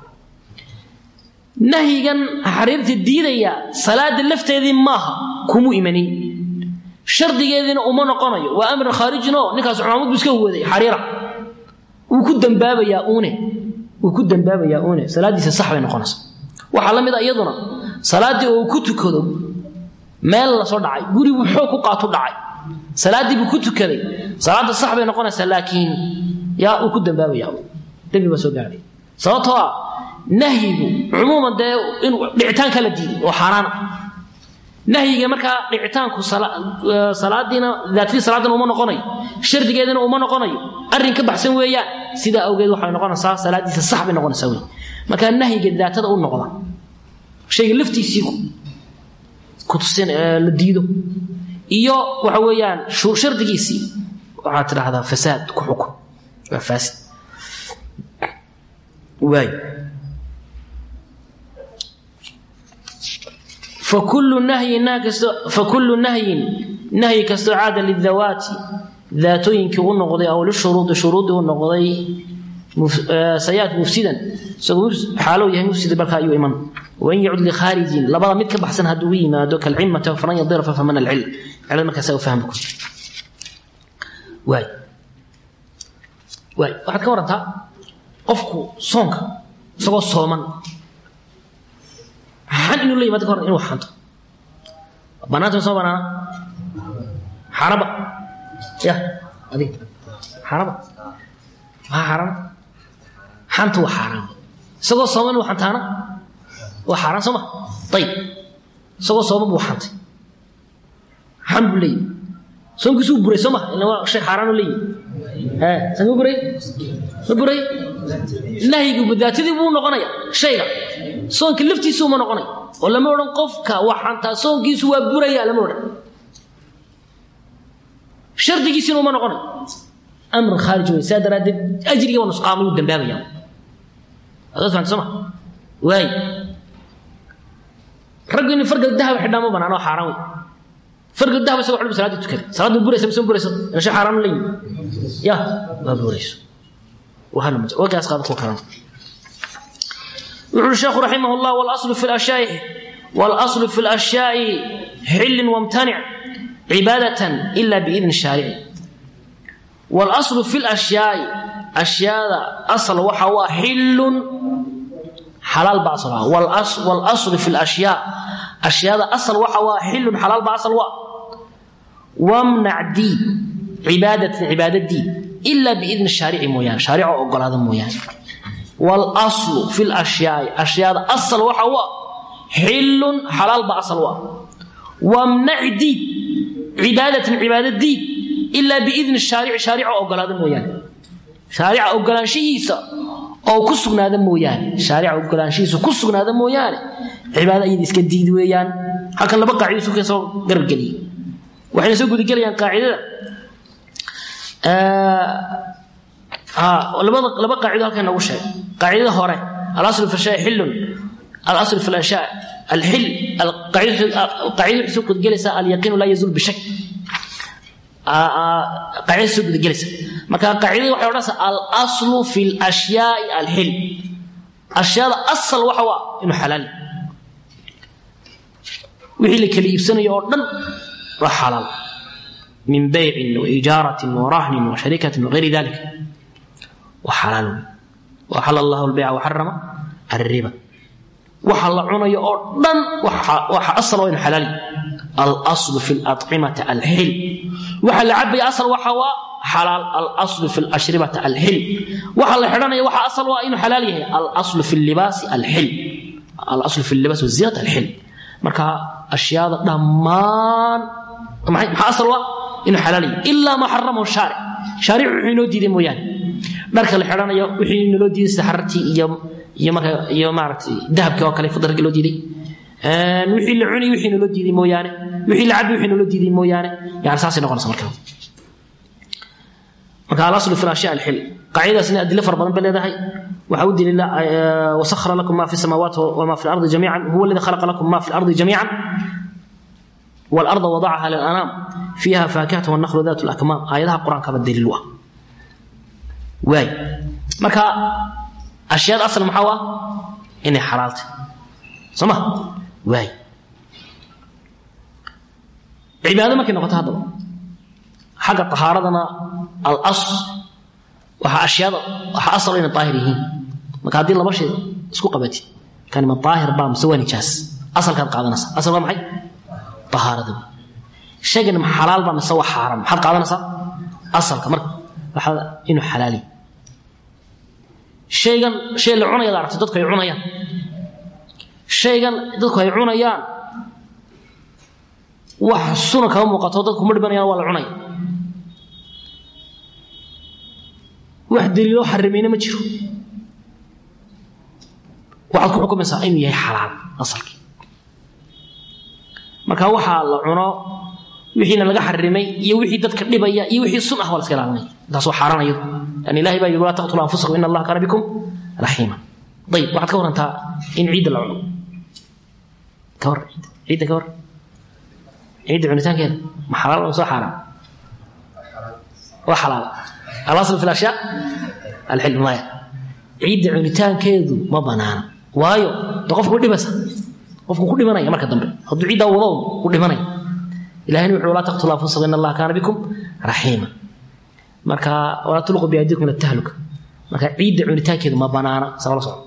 nahyigan xariirta diidaya salaada lafteedii maaha kumu imanin shardigeedina uma noqonayo waa amr khaarijino ninkaas culimadu iska waday xariira uu ku dambaabaya uune uu ku dambaabaya uune salaadiisa sax bay noqonaysaa waxa la mid ah iyaduna salaadii oo ku tukado meel la soo dhacay guri uu xoog ku qaato dhacay salaadii buu ku tukaday salaada sax bay noqonaysaa laakiin yaa uu ku dambaabaya dabi ba soo gaaray sababtoo ah nahyigu umuuman de in dhicitaan kala diiday oo xaraan nahyiga marka dhicitaanku salaadina daati salaadina uma noqonayo shardigeedina uma noqonayo arrin ka baxsan weeyaan sida awgeed waxa noqonaysaa salaadiisa sax bay noqonaysaa weey marka nahyiga daatada u noqda shayga laftiisii ku tusin la diido iyo waxa weeyaan shardigiisii waxa tiraahdaa fasaad ku xukun waa fasid waay فكل نهي ناقص فكل نهي نهي كاستعاد للذوات ذاتين كنقضي او للشروط شروط ونقضي مف... آه سيات مفسدا سو حاله يهم مفسد بركا ايو ايمان وان يعود لخارج لبا مد كبحسن هدوي ما دوك العمه فلن يضر فمن العلم على ما كسو فهمكم واي واي واحد كورنتا قفكو صونك سو صومن حن إنه ليه ما تقول إنه حنط بنات وصوبنا حرب يا هذه حرب ما حرام حنط وحرام سوى صومن وحنتانا وحرام سما طيب سوى صومن وحنط حمد لي سوم كسو بري سما إنه شيء حرام لي ها سوم بري بري نهي بدأت ذي بو نقنايا شيء soonka laftiisu ma noqonay oo lama oran qofka waxanta soonkiisu waa buraya lama oran shardigiisu ma noqonay amr kharij way sadarad ajriga wa nusqaamu dambaabaya adoo faan sama way ragni farqa dahab xidhaamo banaano xaraam way farqa dahab soo xulub salaad tukad salaad buraysa soo buraysa in shay xaraam leey ya ma burayso وهنا وقاس قاد كو كلام يقول الشيخ رحمه الله والأصل في الأشياء والأصل في الأشياء حل وامتنع عبادة إلا بإذن الشارع والأصل في الأشياء أشياء أصل وحوا حل حلال بعصرها والأصل, والأصل في الأشياء أشياء أصل وحوا حل حلال بعصر وامنع دي عبادة عبادة دي إلا بإذن الشارع مويان شارع أقول هذا مويان والأصل في الأشياء أشياء أصل وحوا حل حلال بأصل وا ومنع دي عبادة عبادة دي إلا بإذن الشارع شارع أقول هذا مويان شارع أقول شيء أو كسرنا هذا مويان شارع أقول شيء كسرنا هذا مويان عبادة يديس كديد ويان هكذا بقى عيسو كيسو قرب قلي وحين سوق ذي قلي قاعدة آه ها لبا لبا قاعده halkan ugu sheeg qaacida hore al-asl fi shay hilun al-asl fi al-ashya al-hil al-qaacida qaacida xisub gelisa al-yaqin la yazul bi shak ah qaacida xisub gelisa marka qaacida waxa odhanaysa al-asl fi al-ashya al-hil ashyaada asal waxa waa inuu xalaal wixii la kala iibsanayo oo dhan waa xalaal min bay'in wa ijaratin wa rahnin wa sharikatin wa ghayri dhalika وحلال وحل الله البيع وحرم الربا وحل عنيه أردن وحأصل وين حلال الأصل في الأطعمة الحل وحل عبي أصل وحوا حلال الأصل في الأشربة الحل وحل حراني وحأصل وين حلاله الأصل في اللباس الحل الأصل في اللباس والزيادة الحل مركا أشياء ضمان ما أصل وين حلالي إلا ما حرمه الشارع شارع حينو دي مويان marka la xiranayo wixii noo diiday saxartii iyo iyo marka iyo maartay dahabka oo kale fadarka loo diiday ee wixii la cunay wixii noo diiday mooyaane wixii la cabay wixii noo diiday mooyaane yaa asaasi noqonaysa marka marka al-asl fi al-ashya' al-hil qaa'idasna adilla far badan baleedahay waxa uu dilay wa sakhara lakum ma fi samawati wa ma fi al-ardi jami'an huwa alladhi khalaqa lakum ma fi al-ardi jami'an والأرض وضعها للأنام فيها فاكهة والنخل ذات الأكمام آياتها القرآن كما الدليل واحد واي marka ashiyada asal maxaa waa inay xalaalta sama waay cibaado markay noqoto hadaba xaga tahaaradana al asl waxa ashiyada waxa asal inay taahir yihiin marka hadii laba shay isku qabatid kan ma taahir ba masawani jaas asal kan qaadanaysa asal waa maxay tahaarada shaygan ma xalaal ba masawa xaraam maxad qaadanaysa asalka marka waxa inuu xalaali shaygan shay la cunaya aragto dadku ay cunayaan shaygan dadku ay cunayaan wax suna ka muuqato dadku ma dhibanayaan waa la cunay wax daliilo xarimeena ma jiro waxa ku xukumaysaa inuu yahay xalaal asalki marka waxa la cuno wixiina laga xarimay iyo wixii dadka dhibaya iyo wixii sun ah wala iska ilaalinay taas waa xaraanayo yani ilaahi baa yiri taqtulu anfusakum inna allaha kana bikum rahiima طيب waxaad ka warantaa in ciid la cuno ka war ciid ka war ciid cunitaankeeda ma xalaal oo soo xaraam waa xalaal al-asl fi al-ashya al-hilm ma ciid cunitaankeedu ma banaana waayo qofku dhibasa qofku ku dhimanaya marka dambe haduu ciid wado ku dhimanaya ilaahina wuxuu la taqtulu anfusakum inna allaha kana bikum rahiima marka wala tulqu bi aydikum ila tahluka marka ciid cunitaankeedu ma banaana sabab soo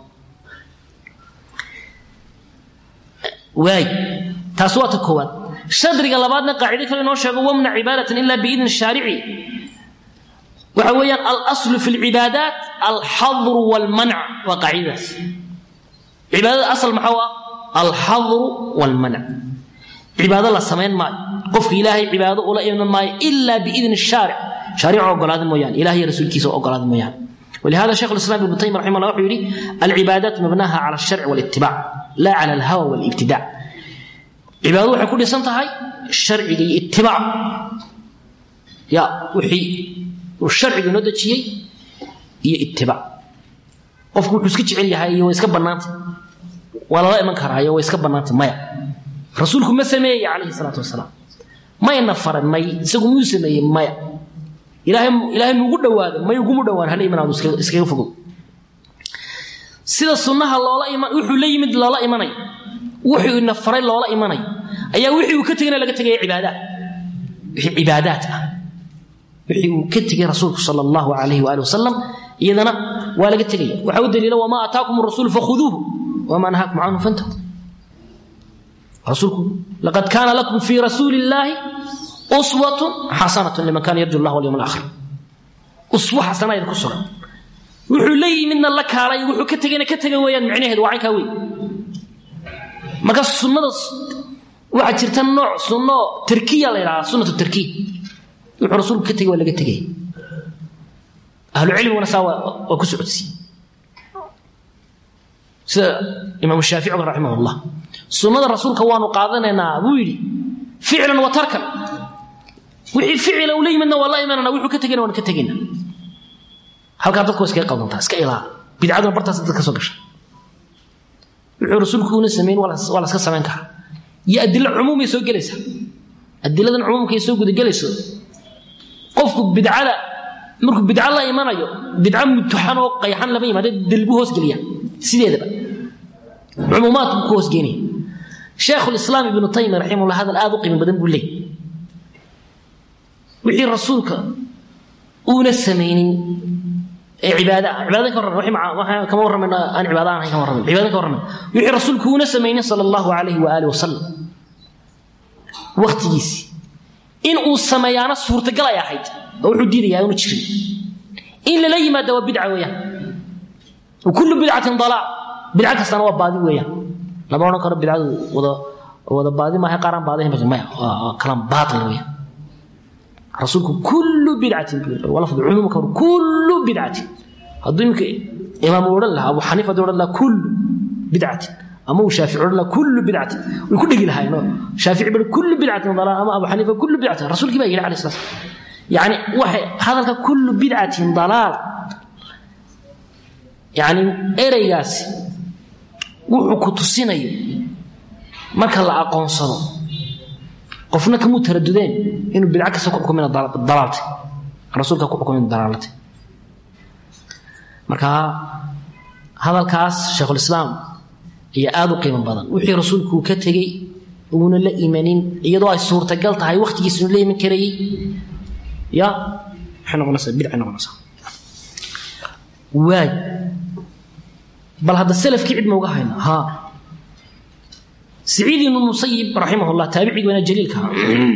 waay taas waa ta koowaad shadriga labaadna qaacido kale noo sheego wamna ibadatan illa bi idin shari'i waxa weeyaan al aslu fi al ibadat al hadr wal man' wa qaacidas ibadada asal maxaa al hadr wal man' ibada la sameyn ma qofka ilaahay ibado ula iman ma illa bi idin shari' shari'u ogolaad mooyaan ilaahay rasuulkiisa ogolaad mooyaan ولهذا شيخ الإسلام ابن تيمية رحمه الله يقول العبادات مبناها على الشرع والاتباع لا على الهوى والابتداع عبادة وحي كل سنتهاي الشرع الاتباع يا وحي والشرع بنودة شيء هي اتباع قفكو حسكتش عليها هي ويسكب بنات ولا لا من كراهيه ويسكب بنات مايا رسولكم ما سمي عليه الصلاة والسلام ما ينفر ما يسقو مسمي مايا إلهي إلهي نقول دواد ما يقوم دواد هني من عدوس إسكيف فوق سيد السنة الله لا إيمان وحي لا يمد الله لا إيماني وحي النفر الله لا إيماني أي وحي وكتجنا لقى تجي عبادات وحي عبادات وحي وكتجي رسولك صلى الله عليه وآله وسلم إذا ولا قد تجي وحود دليل وما أتاكم الرسول فخذوه وما نهاكم عنه فانتهوا رسولكم لقد كان لكم في رسول الله أسوة حسنة لمن كان يرجو الله واليوم الآخر أسوة حسنة يذكر وحلي من الله كاري وحو كتجينا كتجي ويان معنيه وعين كوي ما كان السنة واحد ترتن نوع سنة تركية لا سنة التركية الرسول كتجي ولا كتجي أهل العلم ونساوى وكسعتسي س إمام الشافعي رحمه الله سنة الرسول كوان قاضنا ويلي فعلا وتركا وحي فعل ولي منا والله إيماننا وحو كتجينا وانا كتجينا هل كان dadku iska qaldantaa iska ilaa bidcada bartaas dadka soo gashay wuxuu rasuulku uu sameeyay wala wala iska sameyn kara ya adil umumi soo galaysa adiladan umumka soo guda galayso qofku bidcada markuu bidca la iimanayo bidca mutahan oo qayxan laba yimaado dilbu hoos galiya sideedaba umumaad ku hoos geenay sheekh al-islam ibn taymiyah rahimahullah hada aad u qiimo badan buu leeyahay wixii rasuulka uu sameeyay عبادة عبادة كرم وحي مع كم مرة من أن عبادة عنها كم مرة من عبادة كرم وحي الرسول كون سمينا صلى الله عليه وآله وسلم وقت جيسي إن أوسميانا صورة قلا يا حيد أو حديدي يا ونشري إن للي ما دوا بدعة وياه وكل بدعة ضلال بدعة سنوات بعد وياه لما أنا كرب بدعة وذا وذا بعد ما هي قارن بعدين بس ما كلام باطل وياه رسولك كل بدعة ولا فضل عمومك كل بدعة هذوك إمام ورد الله أبو حنيفة ورد الله كل بدعة أما شافعي ورد الله كل بدعة وكل يقول هاي شافعي بل كل بدعة ضلال أما أبو حنيفة كل بدعة رسولك ما يقول عليه الصلاة يعني واحد هذا كل بدعة ضلال يعني إرياس وحكت السنة ما كان لا أقنصره qofna kamu taradudeen inuu bidca ka soo xukumina dalaalta rasuulka ku xukumina dalaalta marka hadalkaas Sheikhul Islaam iyo aad u qiimo badan wixii rasuulku ka tagay uuna la iimanin iyadoo ay suurtagal tahay waqtigiisuna la iiman karay ya xana qonasa bidca noqonaysa waay bal hada salafkii cid ma uga hayna ha سعيد بن المسيب رحمه الله تابعي من الجليل كان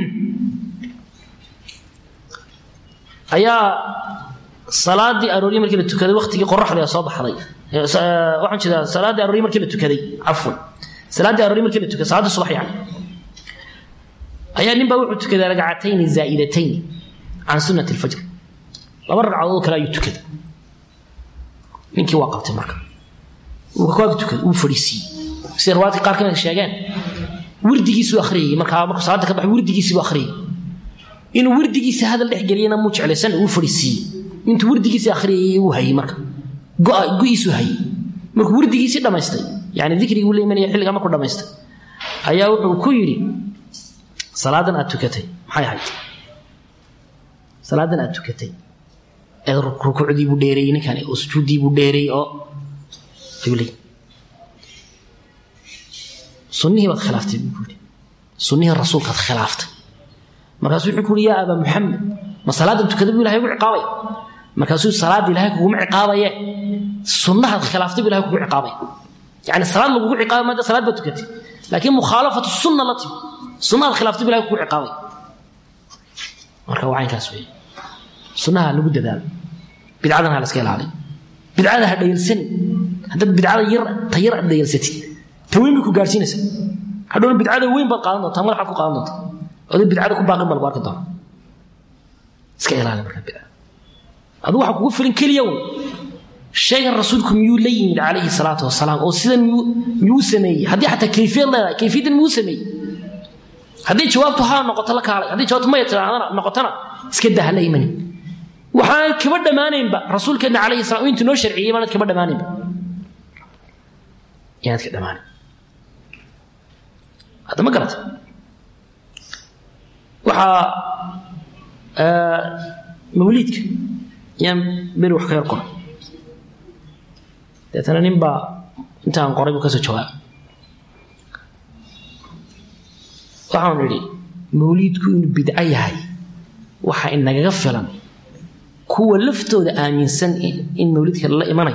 أيا صلاة دي أروري مركبة تكذي وقت قرح لي صباح حضي واحد كذا صلاة دي أروري مركبة تكذي عفوا صلاة دي أروري مركبة تكذي صلاة الصبح يعني أيا نبى وقت كذا ركعتين زائدتين عن سنة الفجر لمر عضوك لا يتكذ منك وقفت المركب وقفت تكذ وفريسي سيرواتي قار كان sheegan wardigiisu akhriyay marka marka salaada ka baxay wardigiisu akhriyay in wardigiisa hadal dhex galiyana mu jeclaysan uu fariisii inta wardigiisa akhriyay uu hayay marka go'iisu hayay marka wardigiisa dhameystay yaani dhikriga uu leeyahay xilliga markuu dhameystay ayaa wuxuu ku yiri salaadan aad tukatay maxay ahayd salaadan aad tukatay ee rukuucdii buu dheereeyay ninkan oo sujuudii buu dheereeyay oo ayuu سنيه خلافته بيقول سنيه الرسول قد خلافته مركز يقول يا ابا محمد ما صلاه انت كذب الله يقول عقابي مركز الصلاه الله يقول عقابي سنه خلافته الله يقول عقابي يعني الصلاه لو يقول عقابي ما صلاه بتكتي لكن مخالفه السنه التي سنه خلافته الله يقول عقابي مركز وعين كاسوي سنه لو ددال بدعدنا على اسكيل علي بدعده هديلسن هذا بدعده ير تير هديلستي توين بيكو غارسينيسا hadhow bidcada weyn bal qaadan doonta madaxa ku qaadan doonta oo bidcada ku baaqin bal barka doon iska ilaali marka bidcada adu waxa kugu filan kaliya uu sheegay rasuulku miyuu leeyahay alayhi salaatu wasalaam oo sida miyuu sameeyay hadii xataa kayfiyad leedahay kayfiyad miyuu sameeyay hadii jawaabtu haa noqoto la kaalay hadii jawaabtu ma yatiraahana noqotana iska dahala iimaan waxa kaba dhamaanayba rasuulkeena alayhi salaam intuu noo sharciyay ma kaba dhamaanayba yaad ka dhamaanay هذا ما قرأت وحا آه موليدك يام بيروح خير قرآن تأتنا نمبا انت عن قريب وكسو جواب وحا نريد موليدك إنه بدعي هاي وحا إنك غفلا كو لفتو دا آمين سن إن موليدك الله إيماني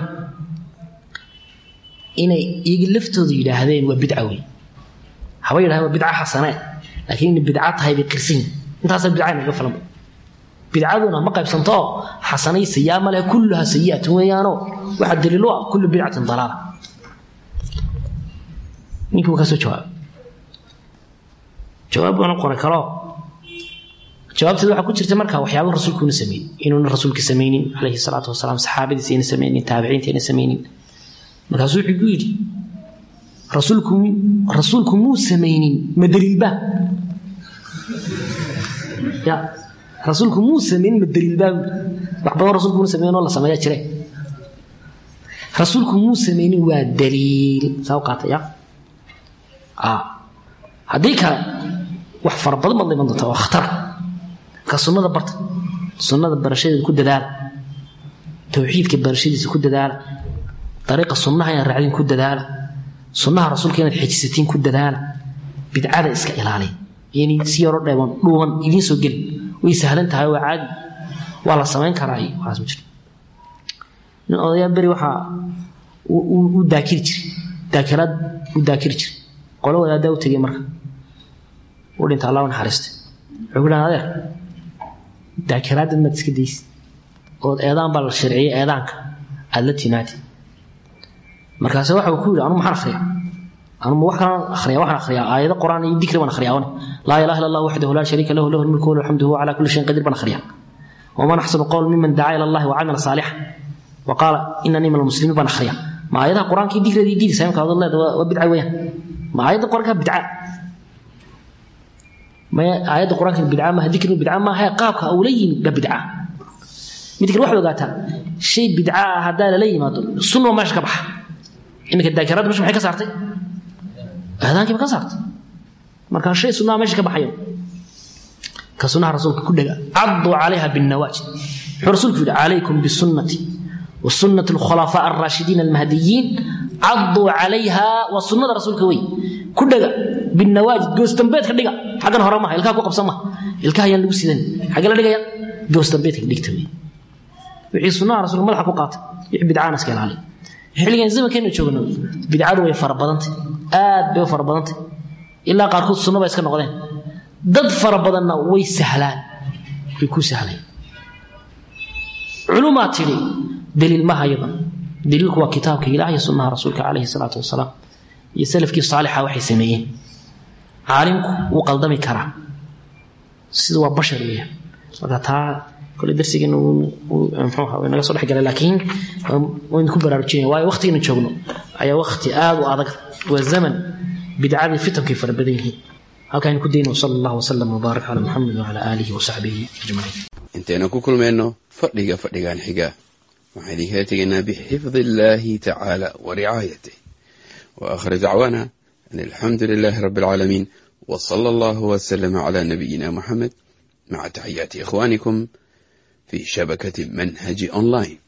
إنه يجي لفتو دا هذين وبدعوي حوالي هذا بدعة حسنة لكن بدعات هاي بقرسين انت هذا بدعة نقفل بدعاتنا ما قيب سنطاء حسنة سيئة لها كلها سيئة ويانو واحد دليلوها كل بدعة ضلالة نيكو كاسو جواب جواب وانا قرأ كلام جواب تدوح كنت ترتمركها وحياب الرسول كون سمين إنه الرسول كسمينين عليه الصلاة والسلام صحابي سين سمينين تابعين تين سمينين مركزو حقويلي رسولكم رسولكم مو سمينين مدري الباب يا رسولكم مو سمينين مدري الباب بعض رسولكم مو سمينين والله سمايا جري رسولكم مو سمينين والدليل سوقات يا اه هذيك وحفر بدل ما ضمن اختار كسنه برت سنه برشيد كود دال توحيد كبرشيد كود دال طريقه السنه يا راعين كود دال سنة رسولك إن الحجستين كود دال بدعة إسك إلالي يعني سيارة دايما دوما يدين سجل ويسهلن تهاوى عادي ولا سمين كراي وعاز مجرد من أضياء بري وحا وداكير جري داكيرات وداكير جري قولوا يا داو تجي مركب ولين تعالوا نحرست عقولنا هذا داكيرات ما تسكديس قول أيضا بالشرعية أيضا التي ناتي markaas waxa uu ku yiri anu ma akhriya anu ma wax kala akhriya wax akhriya aayada quraan iyo dhikri baan akhriya la ilaha illa allah wahdahu la sharika lahu lahu al-mulku wa lahu al-hamdu wa ala kulli shay'in qadir baan akhriya wa man ahsanu qawlan mimman da'a ila allah wa 'amila salihan wa qala innani minal muslimin baan akhriya ma aayada quraanka dhikri diidi saamka Allah wa bid'a weeyaan ma aayada quraanka bid'a ma aayada quraanka bid'a ma dhikri bid'a ma hay qaabka awlayin bid'a midkii wax ogaata shay bid'a hada la yimaado sunno ma shaka bax إنك الذاكرات مش محي كسرتي هذا كيف كسرت ما كان شيء سنة ماشي كبحيو كسنة رسولك كلها عضوا عليها بالنواجذ رسولك عليكم بالسنة والسنة الخلفاء الراشدين المهديين عضوا عليها والسنة رسولك وي كلها بالنواجذ جوستن بيت كدغا حقن هرمها الكا كو قبسما الكا يان لو سيدن حق لا دغيا جوستن بيت كدغتوي وحي سنة رسول الله مدح كو قات بدعان اسكن علي xilligan zamankeena joogno bidcadu way farabadantay aad bay farabadantay ilaa qaar ku sunnada iska noqdeen dad farabadanna way sahlaan way ku sahlaan culumaad tiri dalil ma hayban dalilku waa kitaabka ilaahay sunnaha rasuulka kaleey salaatu wasalaam iyo salafkii saalixa waxay sameeyeen caalimku uu qaldami kara sida waa bashar weeyaan marka taa كل درس إنه مفهوم إنه صلح قال لكن وين كبر رجينا واي وقت إنه شغله أي وقت آب وأضغط والزمن بدعاء الفتن كيف ربديه هكذا كدين وصلى الله وسلم وبارك على محمد وعلى آله وصحبه أجمعين. أنت أنا كل ما إنه فرق فرق عن حجة وحديثاتنا بحفظ الله تعالى ورعايته وآخر دعوانا أن الحمد لله رب العالمين وصلى الله وسلم على نبينا محمد مع تحيات إخوانكم في شبكة منهج أونلاين.